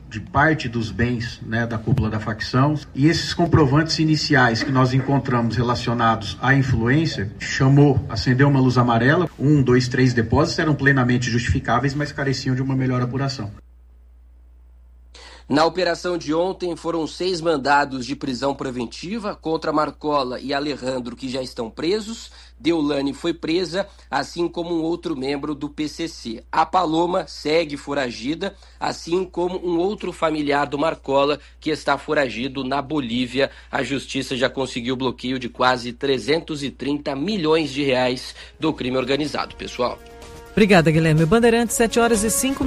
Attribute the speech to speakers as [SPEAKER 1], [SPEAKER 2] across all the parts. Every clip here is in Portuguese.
[SPEAKER 1] de parte dos bens, né, da cúpula da facção. E esses comprovantes iniciais que nós encontramos relacionados à influência acendeu uma luz amarela. 1, 2, 3 depósitos eram plenamente justificáveis, mas careciam de uma melhor apuração.
[SPEAKER 2] Na operação de ontem, foram 6 mandados de prisão preventiva contra Marcola e Alejandro, que já estão presos. Deolane foi presa, assim como um outro membro do PCC. A Paloma segue foragida, assim como um outro familiar do Marcola, que está foragido na Bolívia. A justiça já conseguiu o bloqueio de quase 330 milhões de reais do crime organizado, pessoal.
[SPEAKER 3] Obrigada, Guilherme. Bandeirantes, 7h05.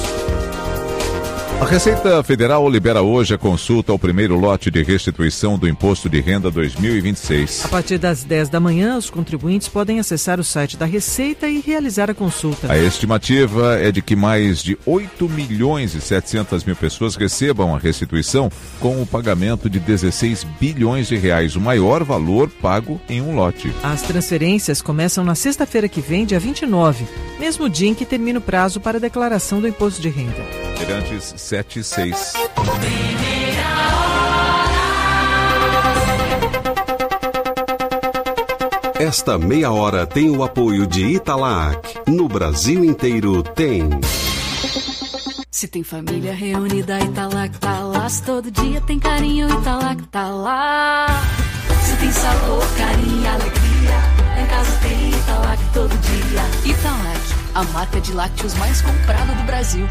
[SPEAKER 4] A Receita Federal libera hoje a consulta ao primeiro lote de restituição do Imposto de Renda 2026.
[SPEAKER 3] A partir das 10 da manhã, os contribuintes podem acessar o site da Receita e realizar a consulta.
[SPEAKER 4] A estimativa é de que mais de 8 milhões e 700 mil pessoas recebam a restituição com o pagamento de 16 bilhões de reais, o maior valor pago em um lote.
[SPEAKER 3] As transferências começam na sexta-feira que vem, dia 29, mesmo dia em que termina o prazo para a declaração do Imposto de Renda.
[SPEAKER 4] Bandeirantes 7/6.
[SPEAKER 5] Esta meia hora tem o apoio de Italac. No Brasil inteiro tem.
[SPEAKER 6] Se tem família reunida, Italac tá lá. Se todo dia tem carinho, Italac tá lá. Se tem sabor, carinho e alegria, em casa tem Italac todo dia. Italac, a marca de lácteos mais comprada do Brasil.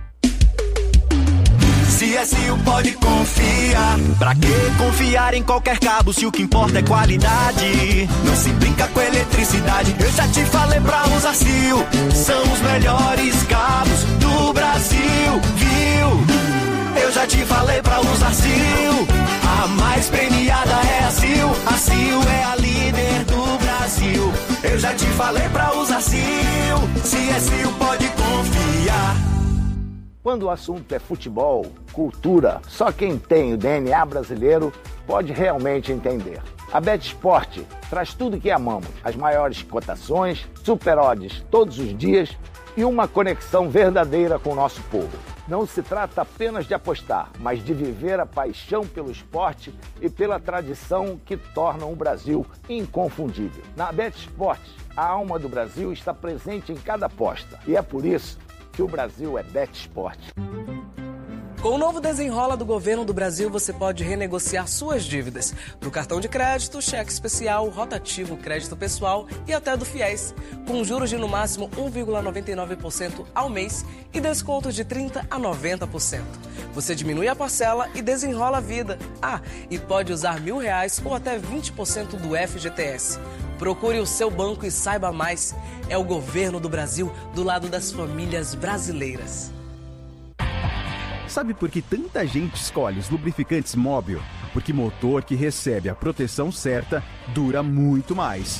[SPEAKER 7] CSU pode confiar. Pra que confiar em qualquer cabo se o que importa é qualidade? Não se brinca com eletricidade. Eu já te falei pra usar CIL. São os melhores cabos do Brasil, viu? Eu já te falei pra usar CIL. A mais premiada é a CIL. A CIL é a líder do Brasil. Eu já te falei pra usar CIL. CSU pode confiar.
[SPEAKER 8] Quando o assunto é futebol, cultura, só quem tem o DNA brasileiro pode realmente entender. A BetSport traz tudo que amamos, as maiores cotações, super odds todos os dias e uma conexão verdadeira com o nosso povo. Não se trata apenas de apostar, mas de viver a paixão pelo esporte e pela tradição que tornam o Brasil inconfundível. Na BetSport, a alma do Brasil está presente em cada aposta e é por isso que o Brasil é BetSport.
[SPEAKER 9] Com o novo Desenrola do Governo do Brasil, você pode renegociar suas dívidas do cartão de crédito, cheque especial, rotativo, crédito pessoal e até do FIES, com juros de no máximo 1,99% ao mês e descontos de 30% a 90%. Você diminui a parcela e desenrola a vida. E pode usar R$1.000 ou até 20% do FGTS. Procure o seu banco e saiba mais. É o governo do Brasil do lado das famílias brasileiras.
[SPEAKER 10] Sabe por que tanta gente escolhe os lubrificantes Móbil? Porque motor que recebe a proteção certa dura muito mais.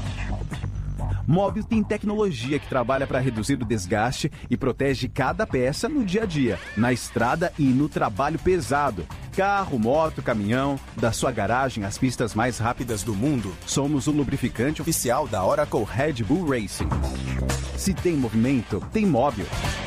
[SPEAKER 10] Móbil tem tecnologia que trabalha para reduzir o desgaste e protege cada peça no dia a dia, na estrada e no trabalho pesado. Carro, moto, caminhão, da sua garagem às pistas mais rápidas do mundo, somos o lubrificante oficial da Oracle Red Bull Racing. Se tem movimento, tem Móbil.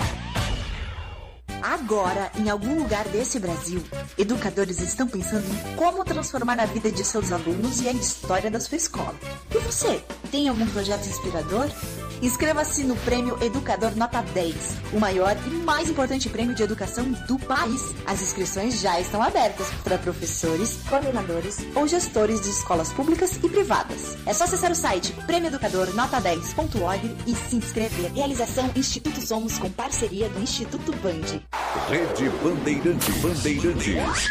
[SPEAKER 11] Agora, em algum lugar desse Brasil, educadores estão pensando em como transformar a vida de seus alunos e a história da sua escola. E você, tem algum projeto inspirador? Inscreva-se no Prêmio Educador Nota 10, o maior e mais importante prêmio de educação do país. As inscrições já estão abertas para professores, coordenadores ou gestores de escolas públicas e privadas. É só acessar o site premioeducadornota10.org e se inscrever. Realização Instituto Somos com parceria do Instituto Band.
[SPEAKER 4] Rede Bandeirantes.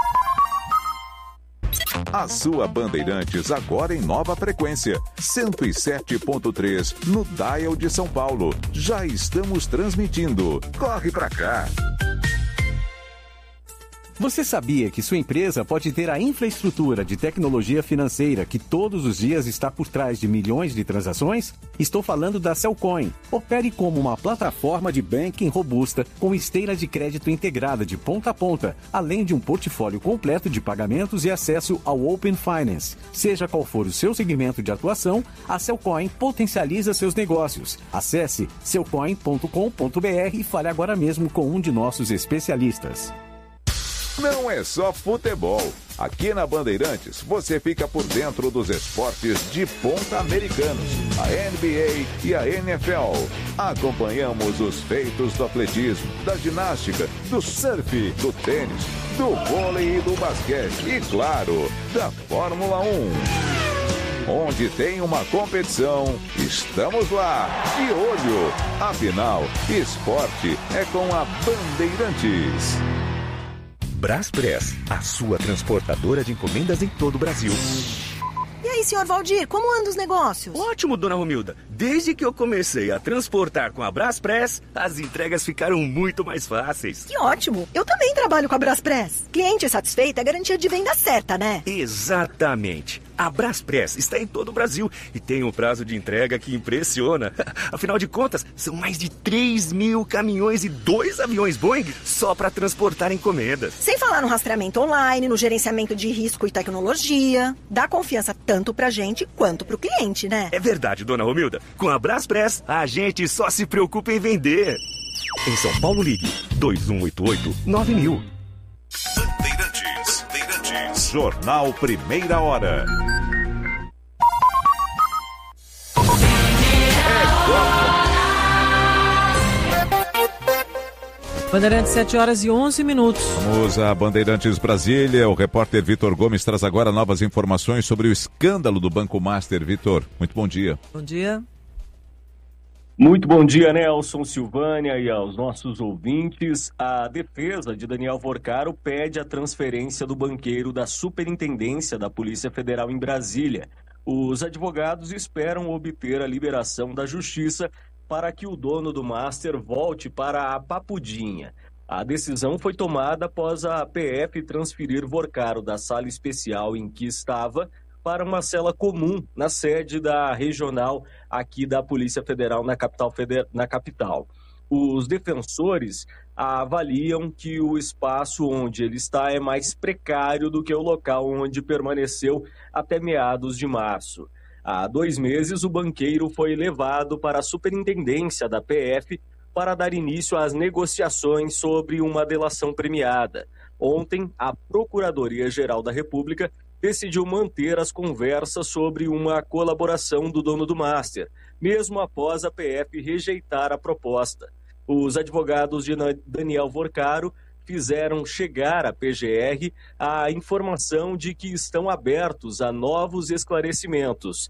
[SPEAKER 4] A sua Bandeirantes agora em nova frequência, 107.3 no dial de São Paulo. Já estamos transmitindo. Corre pra cá.
[SPEAKER 10] Você sabia que sua empresa pode ter a infraestrutura de tecnologia financeira que todos os dias está por trás de milhões de transações? Estou falando da Cellcoin. Opere como uma plataforma de banking robusta com esteira de crédito integrada de ponta a ponta, além de um portfólio completo de pagamentos e acesso ao Open Finance. Seja qual for o seu segmento de atuação, a Cellcoin potencializa seus negócios. Acesse cellcoin.com.br e fale agora mesmo com um de nossos especialistas.
[SPEAKER 4] Não é só futebol. Aqui na Bandeirantes, você fica por dentro dos esportes de ponta americanos, a NBA e a NFL. Acompanhamos os feitos do atletismo, da ginástica, do surf, do tênis, do vôlei e do basquete e, claro, da Fórmula 1. Onde tem uma competição, estamos lá, de olho. Afinal, esporte é com a Bandeirantes.
[SPEAKER 12] Braspress, a sua transportadora de encomendas em todo o Brasil.
[SPEAKER 13] E aí, senhor Valdir, como andam os negócios?
[SPEAKER 12] Ótimo, dona Romilda. Desde que eu comecei a transportar com a Braspress, as entregas ficaram muito mais fáceis.
[SPEAKER 13] Que ótimo! Eu também trabalho com a Braspress. Cliente satisfeito é garantia de venda certa, né?
[SPEAKER 12] Exatamente. A Braspress está em todo o Brasil e tem um prazo de entrega que impressiona. Afinal de contas, são mais de 3.000 caminhões e 2 aviões Boeing só para transportar encomendas.
[SPEAKER 13] Sem falar no rastreamento online, no gerenciamento de risco e tecnologia. Dá confiança tanto pra gente quanto pro cliente, né?
[SPEAKER 12] É verdade, dona Romilda. Com a Braspress, a gente só se preocupa em vender. Em São Paulo, ligue 2188-9000.
[SPEAKER 4] Bandeirantes. Jornal Primeira Hora.
[SPEAKER 3] Bandeirantes, 7h11.
[SPEAKER 4] Vamos a Bandeirantes Brasília. O repórter Vitor Gomes traz agora novas informações sobre o escândalo do Banco Master. Vitor, muito bom dia.
[SPEAKER 3] Bom dia.
[SPEAKER 14] Muito bom dia, Nelson, Silvânia e aos nossos ouvintes. A defesa de Daniel Vorcaro pede a transferência do banqueiro da Superintendência da Polícia Federal em Brasília. Os advogados esperam obter a liberação da Justiça para que o dono do Master volte para a Papudinha. A decisão foi tomada após a PF transferir Vorcaro da sala especial em que estava para uma cela comum na sede da regional aqui da Polícia Federal na capital. Os defensores avaliam que o espaço onde ele está é mais precário do que o local onde permaneceu até meados de março. Há 2 meses, o banqueiro foi levado para a superintendência da PF para dar início às negociações sobre uma delação premiada. Ontem, a Procuradoria-Geral da República decidiu manter as conversas sobre uma colaboração do dono do Master, mesmo após a PF rejeitar a proposta. Os advogados de Daniel Vorcaro fizeram chegar à PGR a informação de que estão abertos a novos esclarecimentos.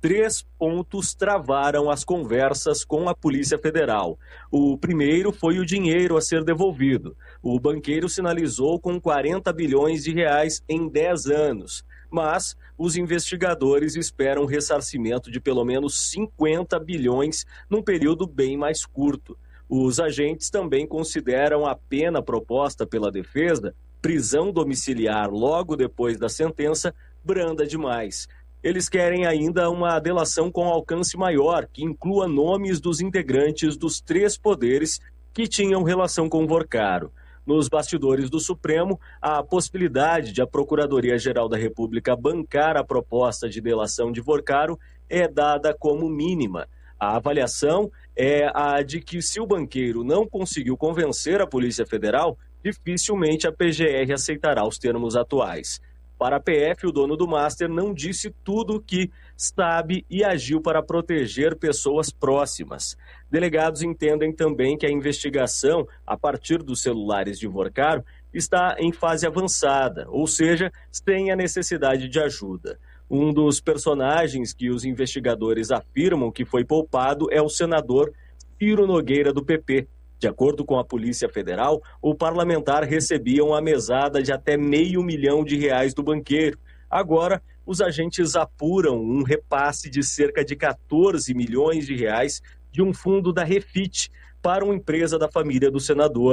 [SPEAKER 14] 3 pontos travaram as conversas com a Polícia Federal. O primeiro foi o dinheiro a ser devolvido. O banqueiro sinalizou com 40 bilhões de reais em 10 anos. Mas os investigadores esperam ressarcimento de pelo menos 50 bilhões num período bem mais curto. Os agentes também consideram a pena proposta pela defesa, prisão domiciliar logo depois da sentença, branda demais. Eles querem ainda uma delação com alcance maior, que inclua nomes dos integrantes dos 3 poderes que tinham relação com Vorcaro. Nos bastidores do Supremo, a possibilidade de a Procuradoria-Geral da República bancar a proposta de delação de Vorcaro é dada como mínima. A avaliação é a de que, se o banqueiro não conseguiu convencer a Polícia Federal, dificilmente a PGR aceitará os termos atuais. Para a PF, o dono do Master não disse tudo o que sabe e agiu para proteger pessoas próximas. Delegados entendem também que a investigação, a partir dos celulares de Vorcaro, está em fase avançada, ou seja, sem a necessidade de ajuda. Um dos personagens que os investigadores afirmam que foi poupado é o senador Ciro Nogueira, do PP. De acordo com a Polícia Federal, o parlamentar recebia uma mesada de até R$500 mil do banqueiro. Agora, os agentes apuram um repasse de cerca de 14 milhões de reais de um fundo da Refit para uma empresa da família do senador.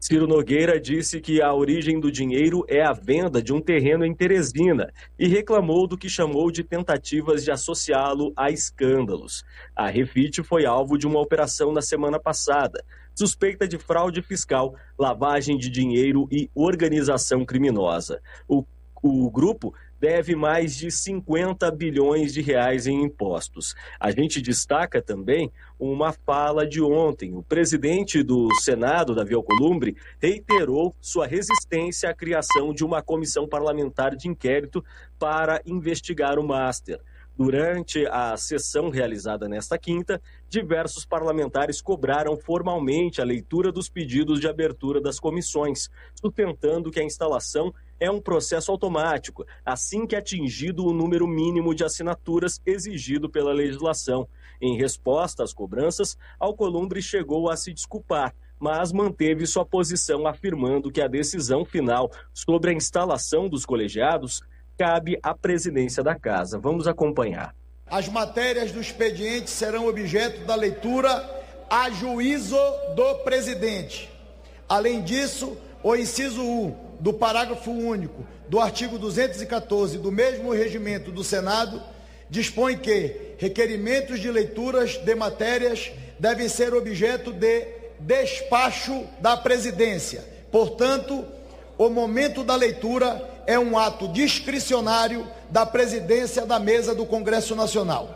[SPEAKER 14] Ciro Nogueira disse que a origem do dinheiro é a venda de um terreno em Teresina e reclamou do que chamou de tentativas de associá-lo a escândalos. A Refit foi alvo de uma operação na semana passada, suspeita de fraude fiscal, lavagem de dinheiro e organização criminosa. O grupo deve mais de 50 bilhões de reais em impostos. A gente destaca também uma fala de ontem. O presidente do Senado, Davi Alcolumbre, reiterou sua resistência à criação de uma comissão parlamentar de inquérito para investigar o Master. Durante a sessão realizada nesta quinta, diversos parlamentares cobraram formalmente a leitura dos pedidos de abertura das comissões, sustentando que a instalação é um processo automático, assim que atingido o número mínimo de assinaturas exigido pela legislação. Em resposta às cobranças, Alcolumbre chegou a se desculpar, mas manteve sua posição afirmando que a decisão final sobre a instalação dos colegiados cabe à presidência da Casa. Vamos acompanhar.
[SPEAKER 15] As matérias do expediente serão objeto da leitura a juízo do presidente. Além disso, o inciso 1 do parágrafo único do artigo 214 do mesmo regimento do Senado dispõe que requerimentos de leituras de matérias devem ser objeto de despacho da presidência. Portanto, o momento da leitura é um ato discricionário da presidência da mesa do Congresso Nacional.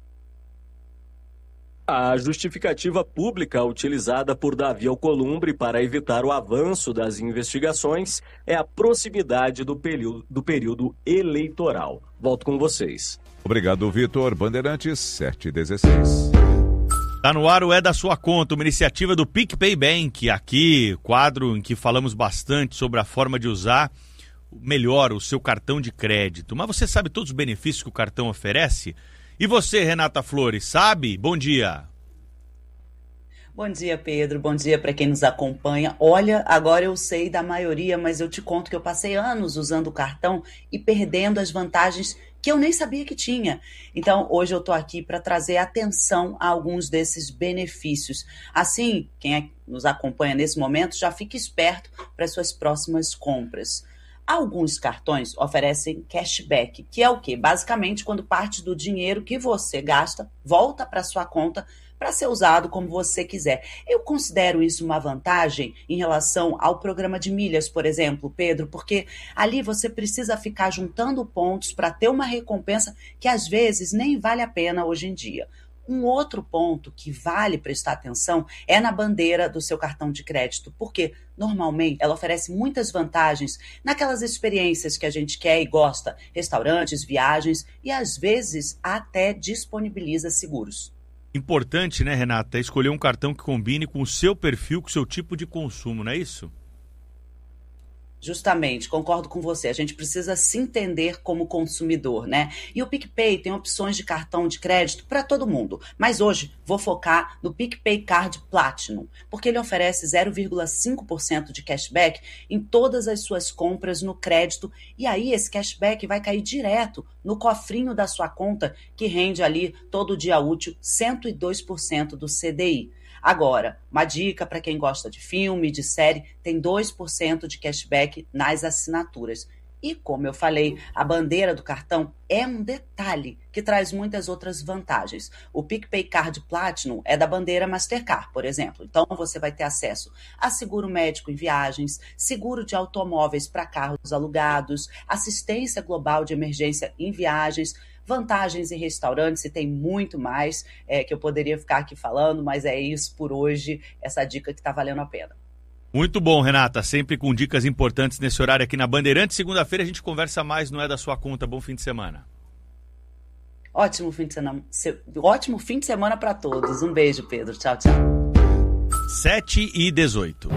[SPEAKER 14] A justificativa pública utilizada por Davi Alcolumbre para evitar o avanço das investigações é a proximidade do período eleitoral. Volto com vocês.
[SPEAKER 4] Obrigado, Vitor. Bandeirantes, 7h16.
[SPEAKER 16] Tá no ar o É da Sua Conta, uma iniciativa do PicPay Bank. Aqui, quadro em que falamos bastante sobre a forma de usar melhor o seu cartão de crédito. Mas você sabe todos os benefícios que o cartão oferece? E você, Renata Flores, sabe? Bom dia.
[SPEAKER 17] Bom dia, Pedro. Bom dia para quem nos acompanha. Olha, agora eu sei da maioria, mas eu te conto que eu passei anos usando o cartão e perdendo as vantagens que eu nem sabia que tinha. Então, hoje eu estou aqui para trazer atenção a alguns desses benefícios. Assim, quem nos acompanha nesse momento já fica esperto para as suas próximas compras. Alguns cartões oferecem cashback, que é o quê? Basicamente, quando parte do dinheiro que você gasta volta para sua conta para ser usado como você quiser. Eu considero isso uma vantagem em relação ao programa de milhas, por exemplo, Pedro, porque ali você precisa ficar juntando pontos para ter uma recompensa que às vezes nem vale a pena hoje em dia. Um outro ponto que vale prestar atenção é na bandeira do seu cartão de crédito, porque normalmente ela oferece muitas vantagens naquelas experiências que a gente quer e gosta, restaurantes, viagens e às vezes até disponibiliza seguros.
[SPEAKER 16] Importante, né, Renata, escolher um cartão que combine com o seu perfil, com o seu tipo de consumo, não é isso?
[SPEAKER 17] Justamente, concordo com você. A gente precisa se entender como consumidor, né? E o PicPay tem opções de cartão de crédito para todo mundo. Mas hoje vou focar no PicPay Card Platinum, porque ele oferece 0,5% de cashback em todas as suas compras no crédito. E aí esse cashback vai cair direto no cofrinho da sua conta, que rende ali todo dia útil 102% do CDI. Agora, uma dica para quem gosta de filme, de série, tem 2% de cashback nas assinaturas. E, como eu falei, a bandeira do cartão é um detalhe que traz muitas outras vantagens. O PicPay Card Platinum é da bandeira Mastercard, por exemplo. Então, você vai ter acesso a seguro médico em viagens, seguro de automóveis para carros alugados, assistência global de emergência em viagens, vantagens em restaurantes e tem muito mais que eu poderia ficar aqui falando, mas é isso por hoje, essa dica que está valendo a pena.
[SPEAKER 16] Muito bom, Renata, sempre com dicas importantes nesse horário aqui na Bandeirantes. Segunda-feira a gente conversa mais, não é da sua conta. Bom fim de semana.
[SPEAKER 17] Ótimo fim de semana para todos. Um beijo, Pedro. Tchau, tchau.
[SPEAKER 16] 7h18.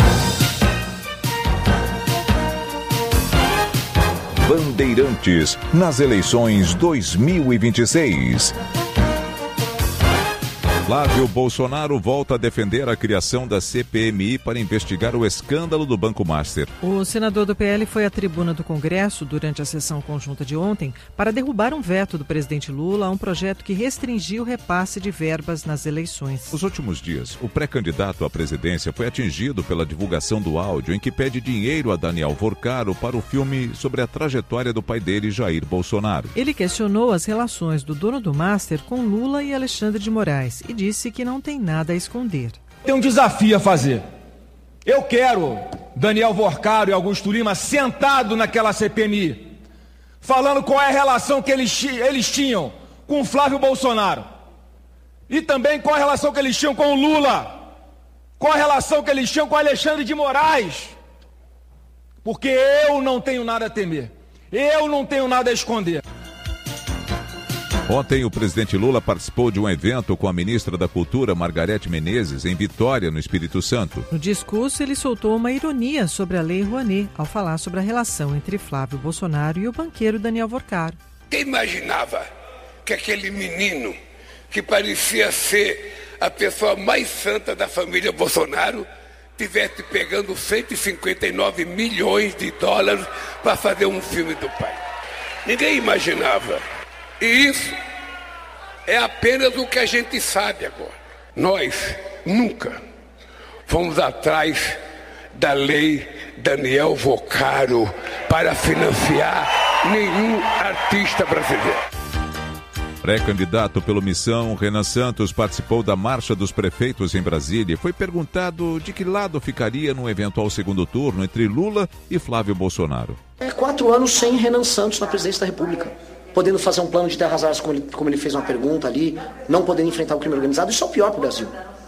[SPEAKER 4] Bandeirantes nas eleições 2026. Flávio Bolsonaro volta a defender a criação da CPMI para investigar o escândalo do Banco Master.
[SPEAKER 3] O senador do PL foi à tribuna do Congresso durante a sessão conjunta de ontem para derrubar um veto do presidente Lula a um projeto que restringiu o repasse de verbas nas eleições.
[SPEAKER 4] Nos últimos dias, o pré-candidato à presidência foi atingido pela divulgação do áudio em que pede dinheiro a Daniel Vorcaro para o filme sobre a trajetória do pai dele, Jair Bolsonaro.
[SPEAKER 3] Ele questionou as relações do dono do Master com Lula e Alexandre de Moraes e disse que não tem nada a esconder.
[SPEAKER 18] Tem um desafio a fazer. Eu quero Daniel Vorcaro e Augusto Lima sentado naquela CPMI, falando qual é a relação que eles tinham com o Flávio Bolsonaro. E também qual a relação que eles tinham com o Lula. Qual a relação que eles tinham com o Alexandre de Moraes. Porque eu não tenho nada a temer. Eu não tenho nada a esconder.
[SPEAKER 4] Ontem, o presidente Lula participou de um evento com a ministra da Cultura, Margarete Menezes, em Vitória, no Espírito Santo.
[SPEAKER 3] No discurso, ele soltou uma ironia sobre a Lei Rouanet, ao falar sobre a relação entre Flávio Bolsonaro e o banqueiro Daniel Vorcaro.
[SPEAKER 19] Quem imaginava que aquele menino, que parecia ser a pessoa mais santa da família Bolsonaro, tivesse pegando 159 milhões de dólares para fazer um filme do pai? Ninguém imaginava. E isso é apenas o que a gente sabe agora. Nós nunca fomos atrás da lei Daniel Vorcaro para financiar nenhum artista brasileiro.
[SPEAKER 4] Pré-candidato pelo Missão, Renan Santos participou da Marcha dos Prefeitos em Brasília e foi perguntado de que lado ficaria no eventual segundo turno entre Lula e Flávio Bolsonaro.
[SPEAKER 20] 4 anos sem Renan Santos na presidência da República, podendo fazer um plano de terras raras como ele fez uma pergunta ali, não podendo enfrentar o crime organizado. Isso é o pior para o Brasil.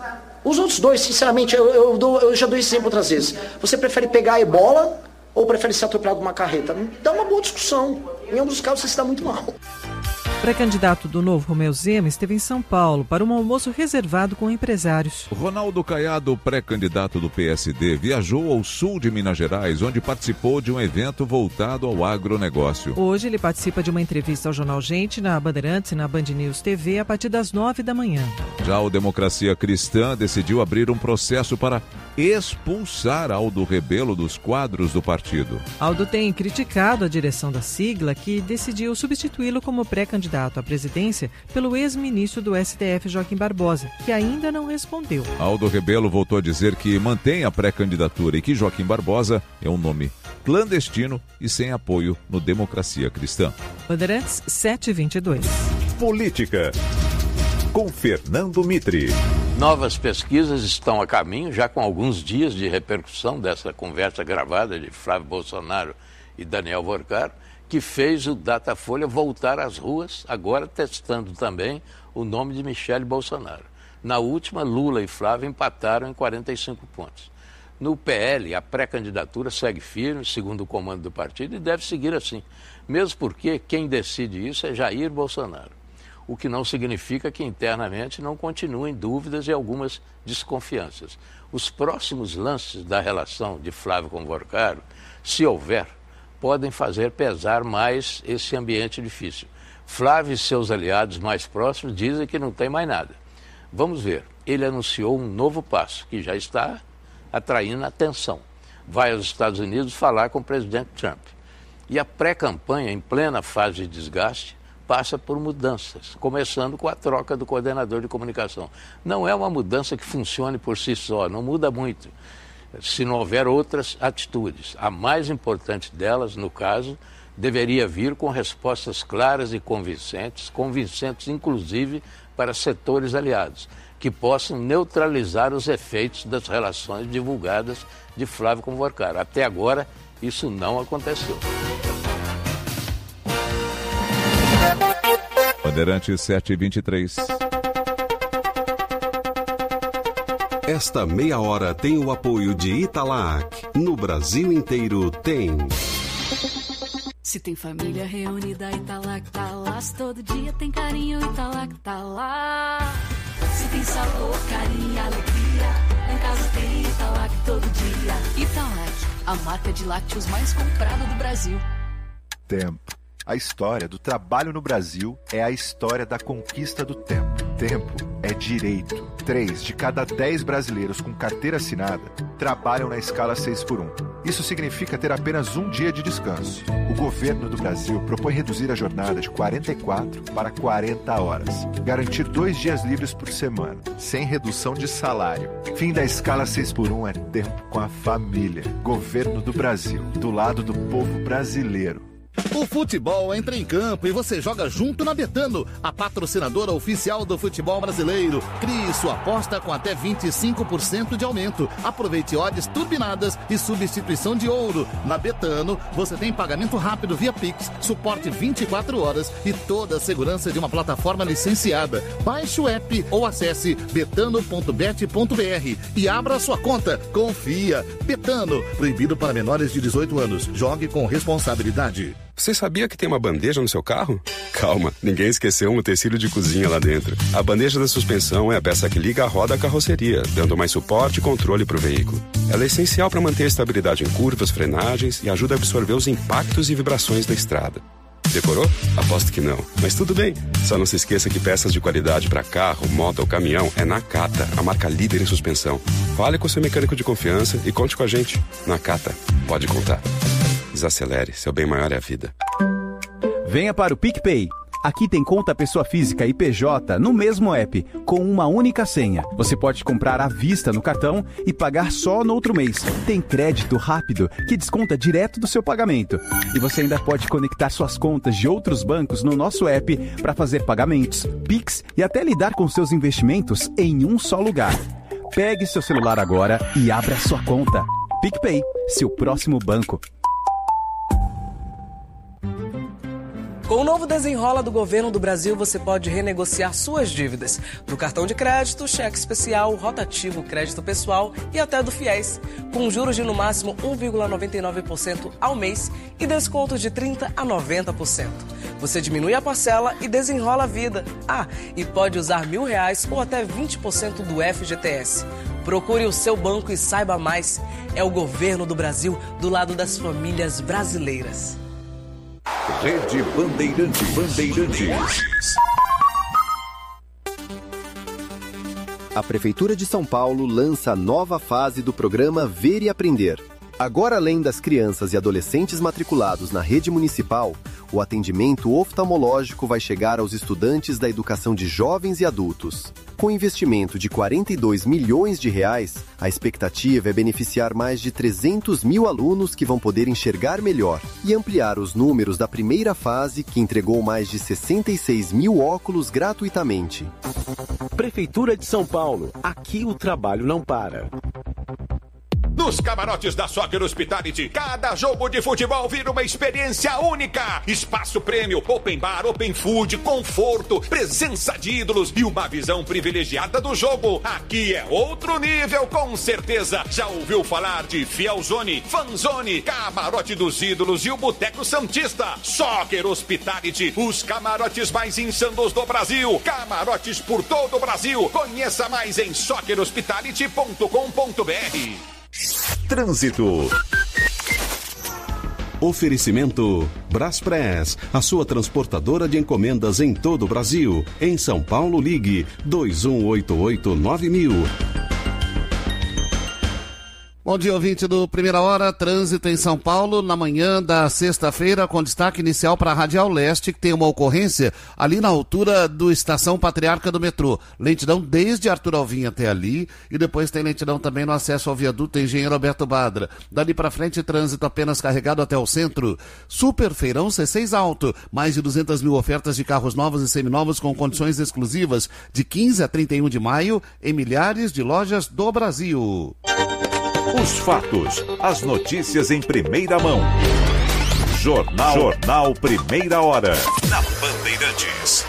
[SPEAKER 20] Os outros dois, sinceramente, eu já dou esse exemplo outras vezes. Você prefere pegar a ebola ou prefere ser atropelado por uma carreta? Dá uma boa discussão. Em ambos os casos você se dá muito mal.
[SPEAKER 3] O pré-candidato do Novo, Romeu Zema, esteve em São Paulo para um almoço reservado com empresários.
[SPEAKER 4] Ronaldo Caiado, pré-candidato do PSD, viajou ao sul de Minas Gerais, onde participou de um evento voltado ao agronegócio.
[SPEAKER 3] Hoje ele participa de uma entrevista ao Jornal Gente, na Bandeirantes e na Band News TV, a partir das 9 da manhã.
[SPEAKER 4] Já o Democracia Cristã decidiu abrir um processo para expulsar Aldo Rebelo dos quadros do partido.
[SPEAKER 3] Aldo tem criticado a direção da sigla, que decidiu substituí-lo como pré-candidato à presidência pelo ex-ministro do STF, Joaquim Barbosa, que ainda não respondeu.
[SPEAKER 4] Aldo Rebelo voltou a dizer que mantém a pré-candidatura e que Joaquim Barbosa é um nome clandestino e sem apoio no Democracia Cristã.
[SPEAKER 3] Bandeirantes 722.
[SPEAKER 4] Política, com Fernando Mitre.
[SPEAKER 21] Novas pesquisas estão a caminho, já com alguns dias de repercussão dessa conversa gravada de Flávio Bolsonaro e Daniel Vorcaro, que fez o Datafolha voltar às ruas, agora testando também o nome de Michele Bolsonaro. Na última, Lula e Flávio empataram em 45 pontos. No PL, a pré-candidatura segue firme, segundo o comando do partido, e deve seguir assim, mesmo porque quem decide isso é Jair Bolsonaro. O que não significa que internamente não continuem dúvidas e algumas desconfianças. Os próximos lances da relação de Flávio com Vorcaro, se houver, podem fazer pesar mais esse ambiente difícil. Flávio e seus aliados mais próximos dizem que não tem mais nada. Vamos ver, ele anunciou um novo passo, que já está atraindo atenção. Vai aos Estados Unidos falar com o presidente Trump. E a pré-campanha, em plena fase de desgaste, passa por mudanças, começando com a troca do coordenador de comunicação. Não é uma mudança que funcione por si só, não muda muito, se não houver outras atitudes. A mais importante delas, no caso, deveria vir com respostas claras e convincentes inclusive para setores aliados, que possam neutralizar os efeitos das relações divulgadas de Flávio com Vorcaro. Até agora, isso não aconteceu.
[SPEAKER 4] Bandeirantes 723.
[SPEAKER 5] Esta meia hora tem o apoio de Italac. No Brasil inteiro tem.
[SPEAKER 6] Se tem família reunida, Italac tá lá. Se todo dia tem carinho, Italac tá lá. Se tem sabor, carinho e alegria, em casa tem Italac todo dia. Italac, a marca de lácteos mais comprada do Brasil.
[SPEAKER 22] Tempo. A história do trabalho no Brasil é a história da conquista do tempo. Tempo
[SPEAKER 1] é direito. 3 de cada 10 brasileiros com carteira assinada trabalham na escala 6x1. Isso significa ter apenas um dia de descanso. O governo do Brasil propõe reduzir a jornada de 44 para 40 horas. Garantir 2 dias livres por semana, sem redução de salário. Fim da escala 6x1 é tempo com a família. Governo do Brasil, do lado do povo brasileiro.
[SPEAKER 22] O futebol entra em campo e você joga junto na Betano, a patrocinadora oficial do futebol brasileiro. Crie sua aposta com até 25% de aumento. Aproveite odds turbinadas e substituição de ouro. Na Betano, você tem pagamento rápido via Pix, suporte 24 horas e toda a segurança de uma plataforma licenciada. Baixe o app ou acesse betano.bet.br e abra sua conta. Confia. Betano, proibido para menores de 18 anos. Jogue com responsabilidade.
[SPEAKER 23] Você sabia que tem uma bandeja no seu carro? Calma, ninguém esqueceu um utensílio de cozinha lá dentro. A bandeja da suspensão é a peça que liga a roda à carroceria, dando mais suporte e controle para o veículo. Ela é essencial para manter a estabilidade em curvas, frenagens e ajuda a absorver os impactos e vibrações da estrada. Decorou? Aposto que não. Mas tudo bem. Só não se esqueça que peças de qualidade para carro, moto ou caminhão é Nakata, a marca líder em suspensão. Fale com seu mecânico de confiança e conte com a gente. Nakata, pode contar. Desacelere, seu bem maior é a vida.
[SPEAKER 10] Venha para o PicPay. Aqui tem conta pessoa física e PJ no mesmo app, com uma única senha. Você pode comprar à vista no cartão e pagar só no outro mês. Tem crédito rápido que desconta direto do seu pagamento. E você ainda pode conectar suas contas de outros bancos no nosso app para fazer pagamentos, Pix e até lidar com seus investimentos em um só lugar. Pegue seu celular agora e abra sua conta. PicPay, seu próximo banco.
[SPEAKER 9] Com o novo Desenrola do Governo do Brasil, você pode renegociar suas dívidas do cartão de crédito, cheque especial, rotativo, crédito pessoal e até do FIES, com juros de no máximo 1,99% ao mês e descontos de 30% a 90%. Você diminui a parcela e desenrola a vida. E pode usar R$1.000 ou até 20% do FGTS. Procure o seu banco e saiba mais. É o Governo do Brasil do lado das famílias brasileiras.
[SPEAKER 4] Rede Bandeirantes.
[SPEAKER 24] A Prefeitura de São Paulo lança a nova fase do programa Ver e Aprender. Agora, além das crianças e adolescentes matriculados na rede municipal, o atendimento oftalmológico vai chegar aos estudantes da educação de jovens e adultos. Com investimento de R$42 milhões, a expectativa é beneficiar mais de 300 mil alunos que vão poder enxergar melhor e ampliar os números da primeira fase, que entregou mais de 66 mil óculos gratuitamente.
[SPEAKER 25] Prefeitura de São Paulo. Aqui o trabalho não para.
[SPEAKER 26] Nos camarotes da Soccer Hospitality, cada jogo de futebol vira uma experiência única. Espaço prêmio, open bar, open food, conforto, presença de ídolos e uma visão privilegiada do jogo. Aqui é outro nível, com certeza. Já ouviu falar de Fielzone, Fanzone, Camarote dos Ídolos e o Boteco Santista? Soccer Hospitality, os camarotes mais insanos do Brasil. Camarotes por todo o Brasil. Conheça mais em soccerhospitality.com.br.
[SPEAKER 4] Trânsito.
[SPEAKER 5] Oferecimento Braspress, a sua transportadora de encomendas em todo o Brasil. Em São Paulo, ligue 2188-9000.
[SPEAKER 22] Bom dia, ouvinte do Primeira Hora. Trânsito em São Paulo na manhã da sexta-feira, com destaque inicial para a Radial Leste, que tem uma ocorrência ali na altura do Estação Patriarca do metrô. Lentidão desde Arthur Alvim até ali, e depois tem lentidão também no acesso ao viaduto Engenheiro Alberto Badra. Dali para frente, trânsito apenas carregado até o centro. Super Feirão C6 Alto, mais de 200 mil ofertas de carros novos e seminovos com condições exclusivas de 15 a 31 de maio em milhares de lojas do Brasil.
[SPEAKER 4] Os fatos, as notícias em primeira mão. Jornal Primeira Hora. Na Bandeirantes.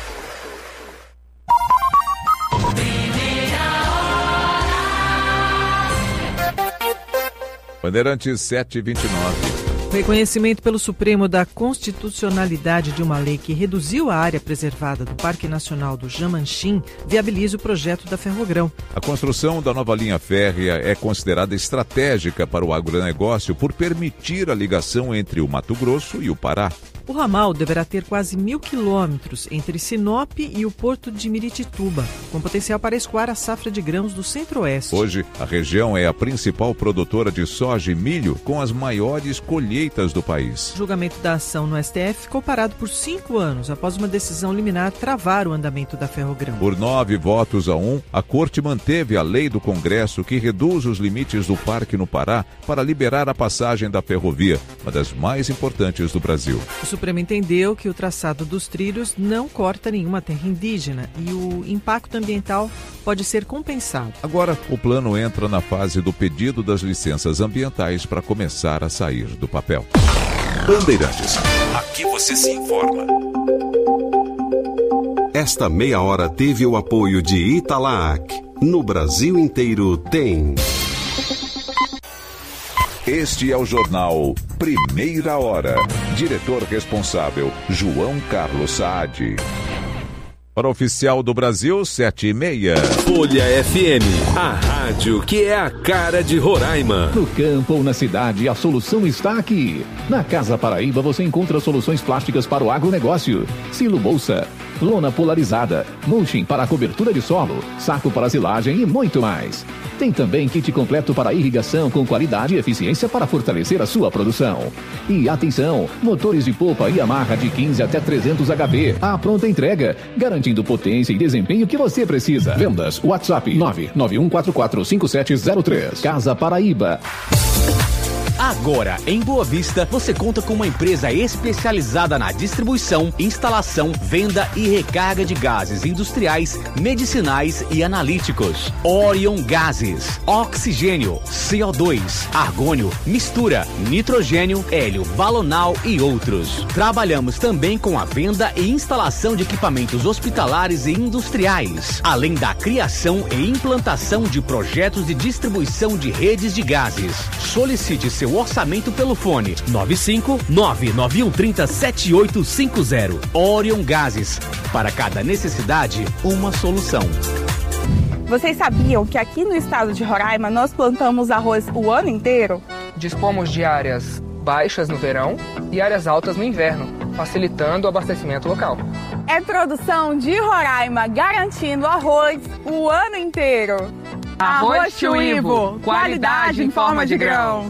[SPEAKER 4] Bandeirantes 7h29.
[SPEAKER 3] O reconhecimento pelo Supremo da constitucionalidade de uma lei que reduziu a área preservada do Parque Nacional do Jamanchim viabiliza o projeto da Ferrogrão.
[SPEAKER 4] A construção da nova linha férrea é considerada estratégica para o agronegócio por permitir a ligação entre o Mato Grosso e o Pará.
[SPEAKER 3] O ramal deverá ter quase 1.000 quilômetros entre Sinop e o porto de Miritituba, com potencial para escoar a safra de grãos do Centro-Oeste.
[SPEAKER 4] Hoje, a região é a principal produtora de soja e milho, com as maiores colheitas do país.
[SPEAKER 3] O julgamento da ação no STF ficou parado por 5 anos, após uma decisão liminar travar o andamento da Ferrogrão.
[SPEAKER 4] Por 9 votos a 1, a Corte manteve a lei do Congresso que reduz os limites do parque no Pará para liberar a passagem da ferrovia, uma das mais importantes do Brasil.
[SPEAKER 3] O Supremo entendeu que o traçado dos trilhos não corta nenhuma terra indígena e o impacto ambiental pode ser compensado.
[SPEAKER 4] Agora, o plano entra na fase do pedido das licenças ambientais para começar a sair do papel.
[SPEAKER 5] Bandeirantes. Aqui você se informa. Esta meia hora teve o apoio de Italac. No Brasil inteiro tem.
[SPEAKER 4] Este é o jornal Primeira Hora. Diretor responsável, João Carlos Saad. Para o Oficial do Brasil, 7h30.
[SPEAKER 25] Folha FM, a rádio que é a cara de Roraima.
[SPEAKER 2] No campo ou na cidade, a solução está aqui. Na Casa Paraíba você encontra soluções plásticas para o agronegócio. Silo bolsa, lona polarizada, mulching para a cobertura de solo, saco para silagem e muito mais. Tem também kit completo para irrigação com qualidade e eficiência para fortalecer a sua produção. E atenção, motores de polpa e amarra de 15 até 300 HP. A pronta entrega, garantindo potência e desempenho que você precisa. Vendas, WhatsApp 991445703. Casa Paraíba.
[SPEAKER 7] Agora, em Boa Vista, você conta com uma empresa especializada na distribuição, instalação, venda e recarga de gases industriais, medicinais e analíticos. Orion Gases, oxigênio, CO2, argônio, mistura, nitrogênio, hélio, balonal e outros. Trabalhamos também com a venda e instalação de equipamentos hospitalares e industriais, além da criação e implantação de projetos de distribuição de redes de gases. Solicite seu orçamento pelo fone 95991307850. Orion Gases. Para cada necessidade, uma solução.
[SPEAKER 8] Vocês sabiam que aqui no estado de Roraima nós plantamos arroz o ano inteiro?
[SPEAKER 11] Dispomos de áreas baixas no verão e áreas altas no inverno, facilitando o abastecimento local.
[SPEAKER 8] É produção de Roraima garantindo arroz o ano inteiro.
[SPEAKER 11] Arroz Chuíbo, qualidade em forma de grãos.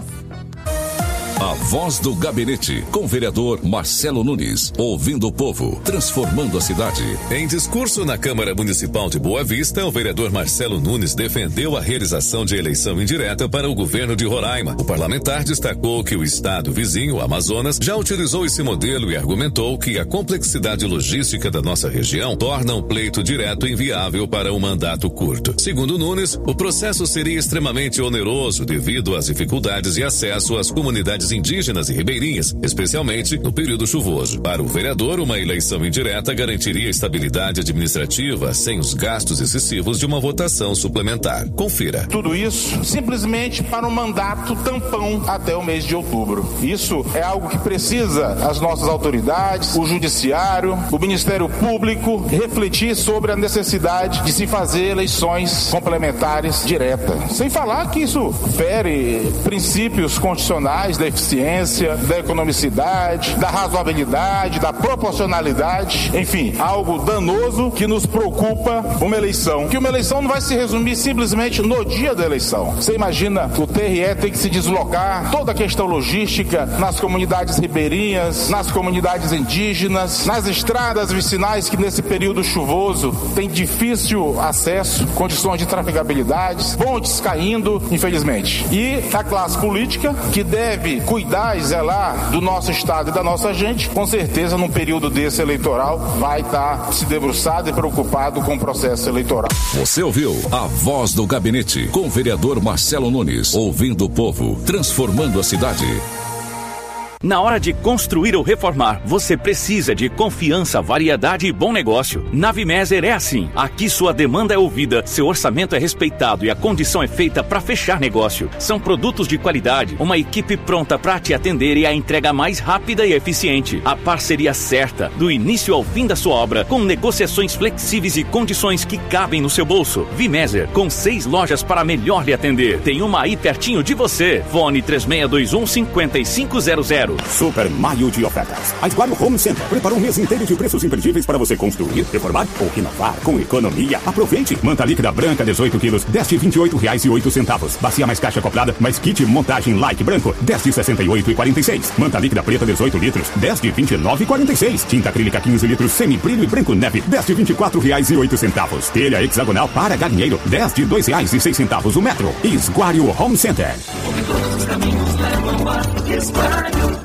[SPEAKER 12] A Voz do Gabinete, com o vereador Marcelo Nunes, ouvindo o povo, transformando a cidade.
[SPEAKER 13] Em discurso na Câmara Municipal de Boa Vista, o vereador Marcelo Nunes defendeu a realização de eleição indireta para o governo de Roraima. O parlamentar destacou que o estado vizinho, Amazonas, já utilizou esse modelo e argumentou que a complexidade logística da nossa região torna um pleito direto inviável para um mandato curto. Segundo Nunes, o processo seria extremamente oneroso devido às dificuldades de acesso às comunidades indígenas e ribeirinhas, especialmente no período chuvoso. Para o vereador, uma eleição indireta garantiria estabilidade administrativa sem os gastos excessivos de uma votação suplementar. Confira.
[SPEAKER 27] Tudo isso simplesmente para um mandato tampão até o mês de outubro. Isso é algo que precisa as nossas autoridades, o judiciário, o Ministério Público refletir sobre a necessidade de se fazer eleições complementares diretas. Sem falar que isso fere princípios constitucionais da eficiência, da economicidade, da razoabilidade, da proporcionalidade, enfim, algo danoso que nos preocupa uma eleição. Que uma eleição não vai se resumir simplesmente no dia da eleição. Você imagina o TRE tem que se deslocar, toda a questão logística nas comunidades ribeirinhas, nas comunidades indígenas, nas estradas vicinais que nesse período chuvoso tem difícil acesso, condições de trafegabilidade, pontes caindo, infelizmente. E a classe política que deve cuidar e zelar do nosso estado e da nossa gente, com certeza num período desse eleitoral vai estar se debruçado e preocupado com o processo eleitoral.
[SPEAKER 12] Você ouviu a Voz do Gabinete, com o vereador Marcelo Nunes, ouvindo o povo, transformando a cidade.
[SPEAKER 14] Na hora de construir ou reformar, você precisa de confiança, variedade e bom negócio. Na Vimeser é assim. Aqui sua demanda é ouvida, seu orçamento é respeitado e a condição é feita para fechar negócio. São produtos de qualidade, uma equipe pronta para te atender e a entrega mais rápida e eficiente. A parceria certa, do início ao fim da sua obra, com negociações flexíveis e condições que cabem no seu bolso. Vimeser, com 6 lojas para melhor lhe atender. Tem uma aí pertinho de você. Fone 3621-5500.
[SPEAKER 15] Super maio de ofertas. A Esguario Home Center preparou um mês inteiro de preços imperdíveis para você construir, reformar ou renovar com economia. Aproveite. Manta líquida branca 18 quilos, 10 de R$28,08. Bacia mais caixa acoplada, mais kit montagem like branco, 10 de R$68,46. Manta líquida preta 18 litros, 10 de R$29,46. Tinta acrílica 15 litros, semi-brilho e branco neve, 10 de R$24,08. Telha hexagonal para galinheiro, 10 de R$2,06 o metro. Esguario Home Center.
[SPEAKER 6] Todos os caminhos levam a Esguario.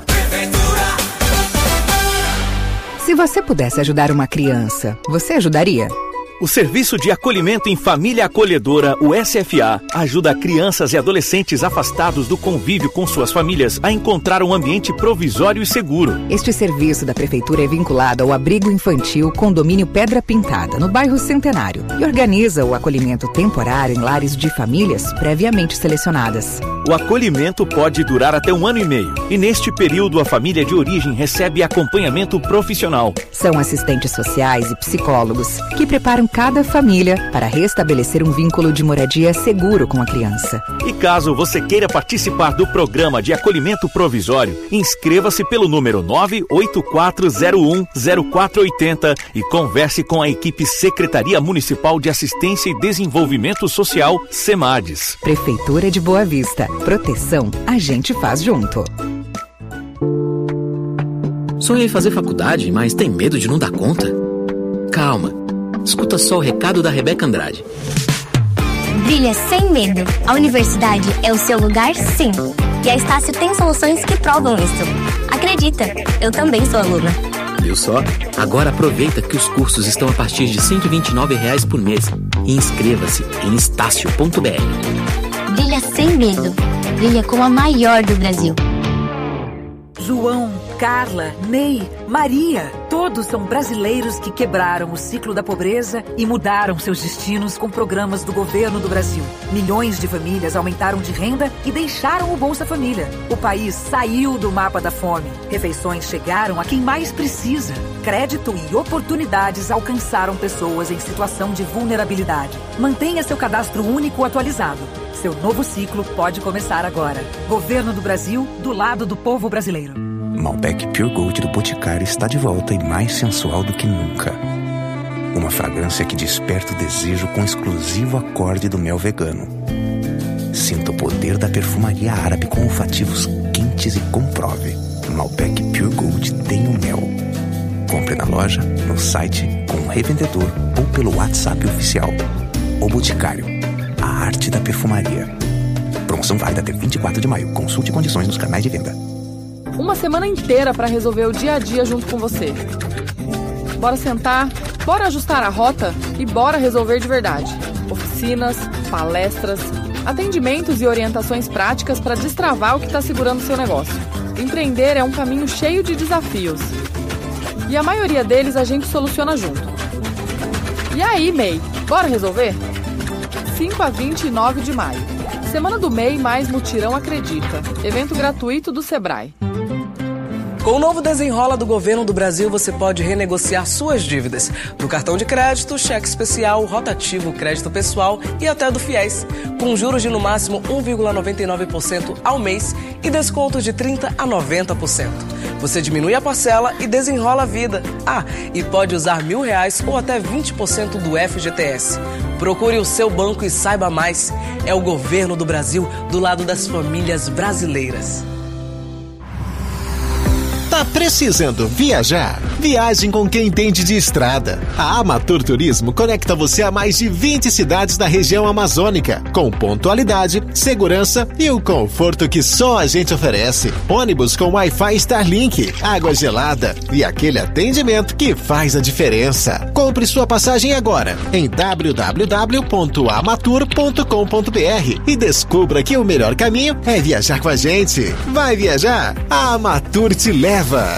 [SPEAKER 16] Se você pudesse ajudar uma criança, você ajudaria?
[SPEAKER 14] O Serviço de Acolhimento em Família Acolhedora, o SFA, ajuda crianças e adolescentes afastados do convívio com suas famílias a encontrar um ambiente provisório e seguro.
[SPEAKER 16] Este serviço da Prefeitura é vinculado ao Abrigo Infantil Condomínio Pedra Pintada, no bairro Centenário, e organiza o acolhimento temporário em lares de famílias previamente selecionadas.
[SPEAKER 14] O acolhimento pode durar até 1 ano e meio, e neste período a família de origem recebe acompanhamento profissional.
[SPEAKER 16] São assistentes sociais e psicólogos que preparam cada família para restabelecer um vínculo de moradia seguro com a criança.
[SPEAKER 14] E caso você queira participar do programa de acolhimento provisório, inscreva-se pelo número 984010480 e converse com a equipe Secretaria Municipal de Assistência e Desenvolvimento Social, SEMADES.
[SPEAKER 16] Prefeitura de Boa Vista. Proteção a gente faz junto.
[SPEAKER 17] Sonhei fazer faculdade, mas tem medo de não dar conta? Calma. Escuta só o recado da Rebeca Andrade.
[SPEAKER 18] Brilha sem medo. A universidade é o seu lugar, sim. E a Estácio tem soluções que provam isso. Acredita, eu também sou aluna.
[SPEAKER 17] Viu só? Agora aproveita que os cursos estão a partir de R$129 por mês. E inscreva-se em estácio.br.
[SPEAKER 18] Brilha sem medo. Brilha com a maior do Brasil.
[SPEAKER 19] João, Carla, Ney, Maria, todos são brasileiros que quebraram o ciclo da pobreza e mudaram seus destinos com programas do governo do Brasil. Milhões de famílias aumentaram de renda e deixaram o Bolsa Família. O país saiu do mapa da fome. Refeições chegaram a quem mais precisa. Crédito e oportunidades alcançaram pessoas em situação de vulnerabilidade. Mantenha seu cadastro único atualizado. Seu novo ciclo pode começar agora. Governo do Brasil, do lado do povo brasileiro.
[SPEAKER 20] Malbec Pure Gold do Boticário está de volta e mais sensual do que nunca. Uma fragrância que desperta o desejo com o exclusivo acorde do mel vegano. Sinta o poder da perfumaria árabe com olfativos quentes e comprove. Malbec Pure Gold tem o mel. Compre na loja, no site, com um revendedor ou pelo WhatsApp oficial. O Boticário, a arte da perfumaria. Promoção válida até 24 de maio. Consulte condições nos canais de venda.
[SPEAKER 28] Uma semana inteira para resolver o dia a dia junto com você. Bora sentar, bora ajustar a rota e bora resolver de verdade. Oficinas, palestras, atendimentos e orientações práticas para destravar o que está segurando o seu negócio. Empreender é um caminho cheio de desafios. E a maioria deles a gente soluciona junto. E aí, MEI, bora resolver? 5 a 29 de maio. Semana do MEI mais Mutirão Acredita. Evento gratuito do Sebrae.
[SPEAKER 9] Com o novo Desenrola do Governo do Brasil, você pode renegociar suas dívidas do cartão de crédito, cheque especial, rotativo, crédito pessoal e até do FIES, com juros de no máximo 1,99% ao mês e descontos de 30% a 90%. Você diminui a parcela e desenrola a vida. Ah, e pode usar R$1.000 ou até 20% do FGTS. Procure o seu banco e saiba mais. É o Governo do Brasil do lado das famílias brasileiras.
[SPEAKER 29] Tá precisando viajar?
[SPEAKER 1] Viagem com quem entende de estrada. A Amatur Turismo conecta você a mais de 20 cidades da região amazônica, com pontualidade, segurança e o conforto que só a gente oferece. Ônibus com Wi-Fi Starlink, água gelada e aquele atendimento que faz a diferença. Compre sua passagem agora em www.amatur.com.br e descubra que o melhor caminho é viajar com a gente. Vai viajar? A Amatur te leva!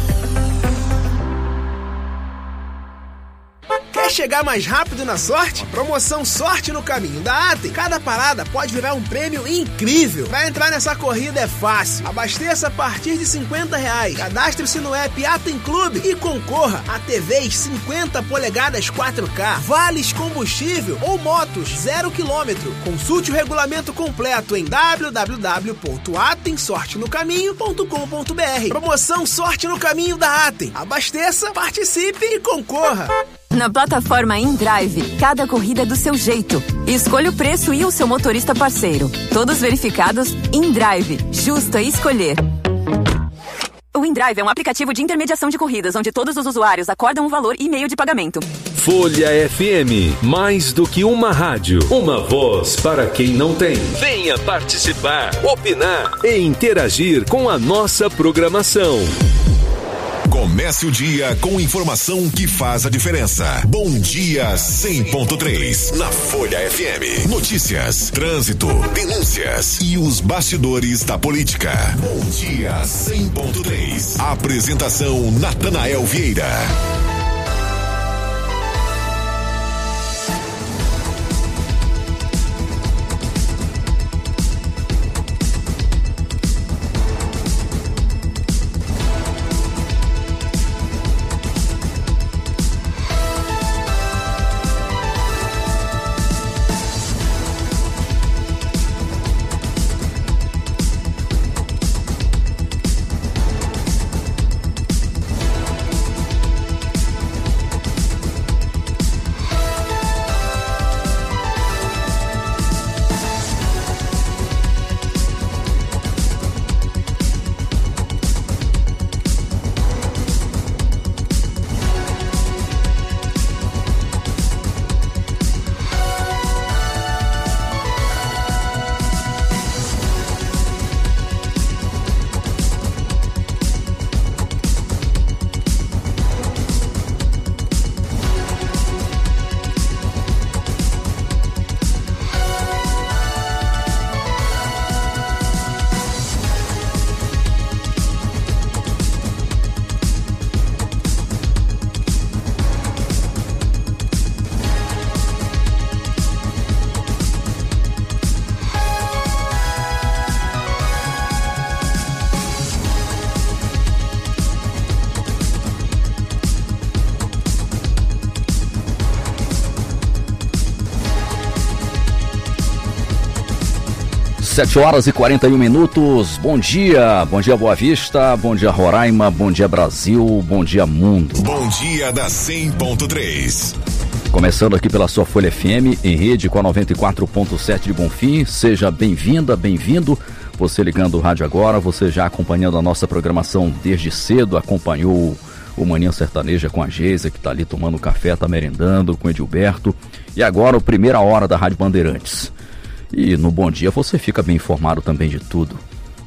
[SPEAKER 3] Quer chegar mais rápido na sorte? Promoção Sorte no Caminho da Atem. Cada parada pode virar um prêmio incrível. Pra entrar nessa corrida é fácil. Abasteça a partir de R$50. Cadastre-se no app Atem Clube e concorra a TVs 50 polegadas 4K, vales combustível ou motos 0 km. Consulte o regulamento completo em www.atemsortenocaminho.com.br. Promoção Sorte no Caminho da Atem. Abasteça, participe e concorra.
[SPEAKER 10] Na plataforma InDrive, cada corrida é do seu jeito. Escolha o preço e o seu motorista parceiro. Todos verificados. InDrive, justo é escolher. O InDrive é um aplicativo de intermediação de corridas, onde todos os usuários acordam um valor e meio de pagamento.
[SPEAKER 21] Folha FM, mais do que uma rádio, uma voz para quem não tem. Venha participar, opinar e interagir com a nossa programação.
[SPEAKER 22] Comece o dia com informação que faz a diferença. Bom Dia 100.3 na Folha FM. Notícias, trânsito, denúncias e os bastidores da política. Bom Dia 100.3. Apresentação Natanael Vieira.
[SPEAKER 23] Sete horas e 41 minutos. Bom dia Boa Vista, bom dia Roraima, bom dia Brasil, bom dia mundo.
[SPEAKER 22] Bom dia da 100.3.
[SPEAKER 23] Começando aqui pela sua Folha FM, em rede com a 94.7 de Bonfim. Seja bem-vinda, bem-vindo. Você ligando o rádio agora, você já acompanhando a nossa programação desde cedo, acompanhou o Manhã Sertaneja com a Geisa, que está ali tomando café, está merendando com o Edilberto. E agora, a primeira hora da Rádio Bandeirantes. E no Bom Dia você fica bem informado também de tudo,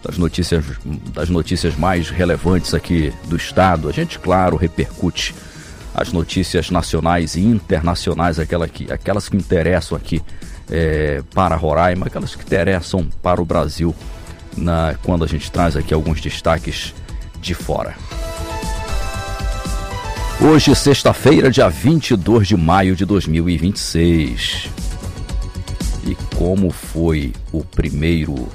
[SPEAKER 23] das notícias mais relevantes aqui do estado. A gente, claro, repercute as notícias nacionais e internacionais, aquelas que interessam aqui para Roraima, aquelas que interessam para o Brasil, quando a gente traz aqui alguns destaques de fora. Hoje, sexta-feira, dia 22 de maio de 2026. E como foi o primeiro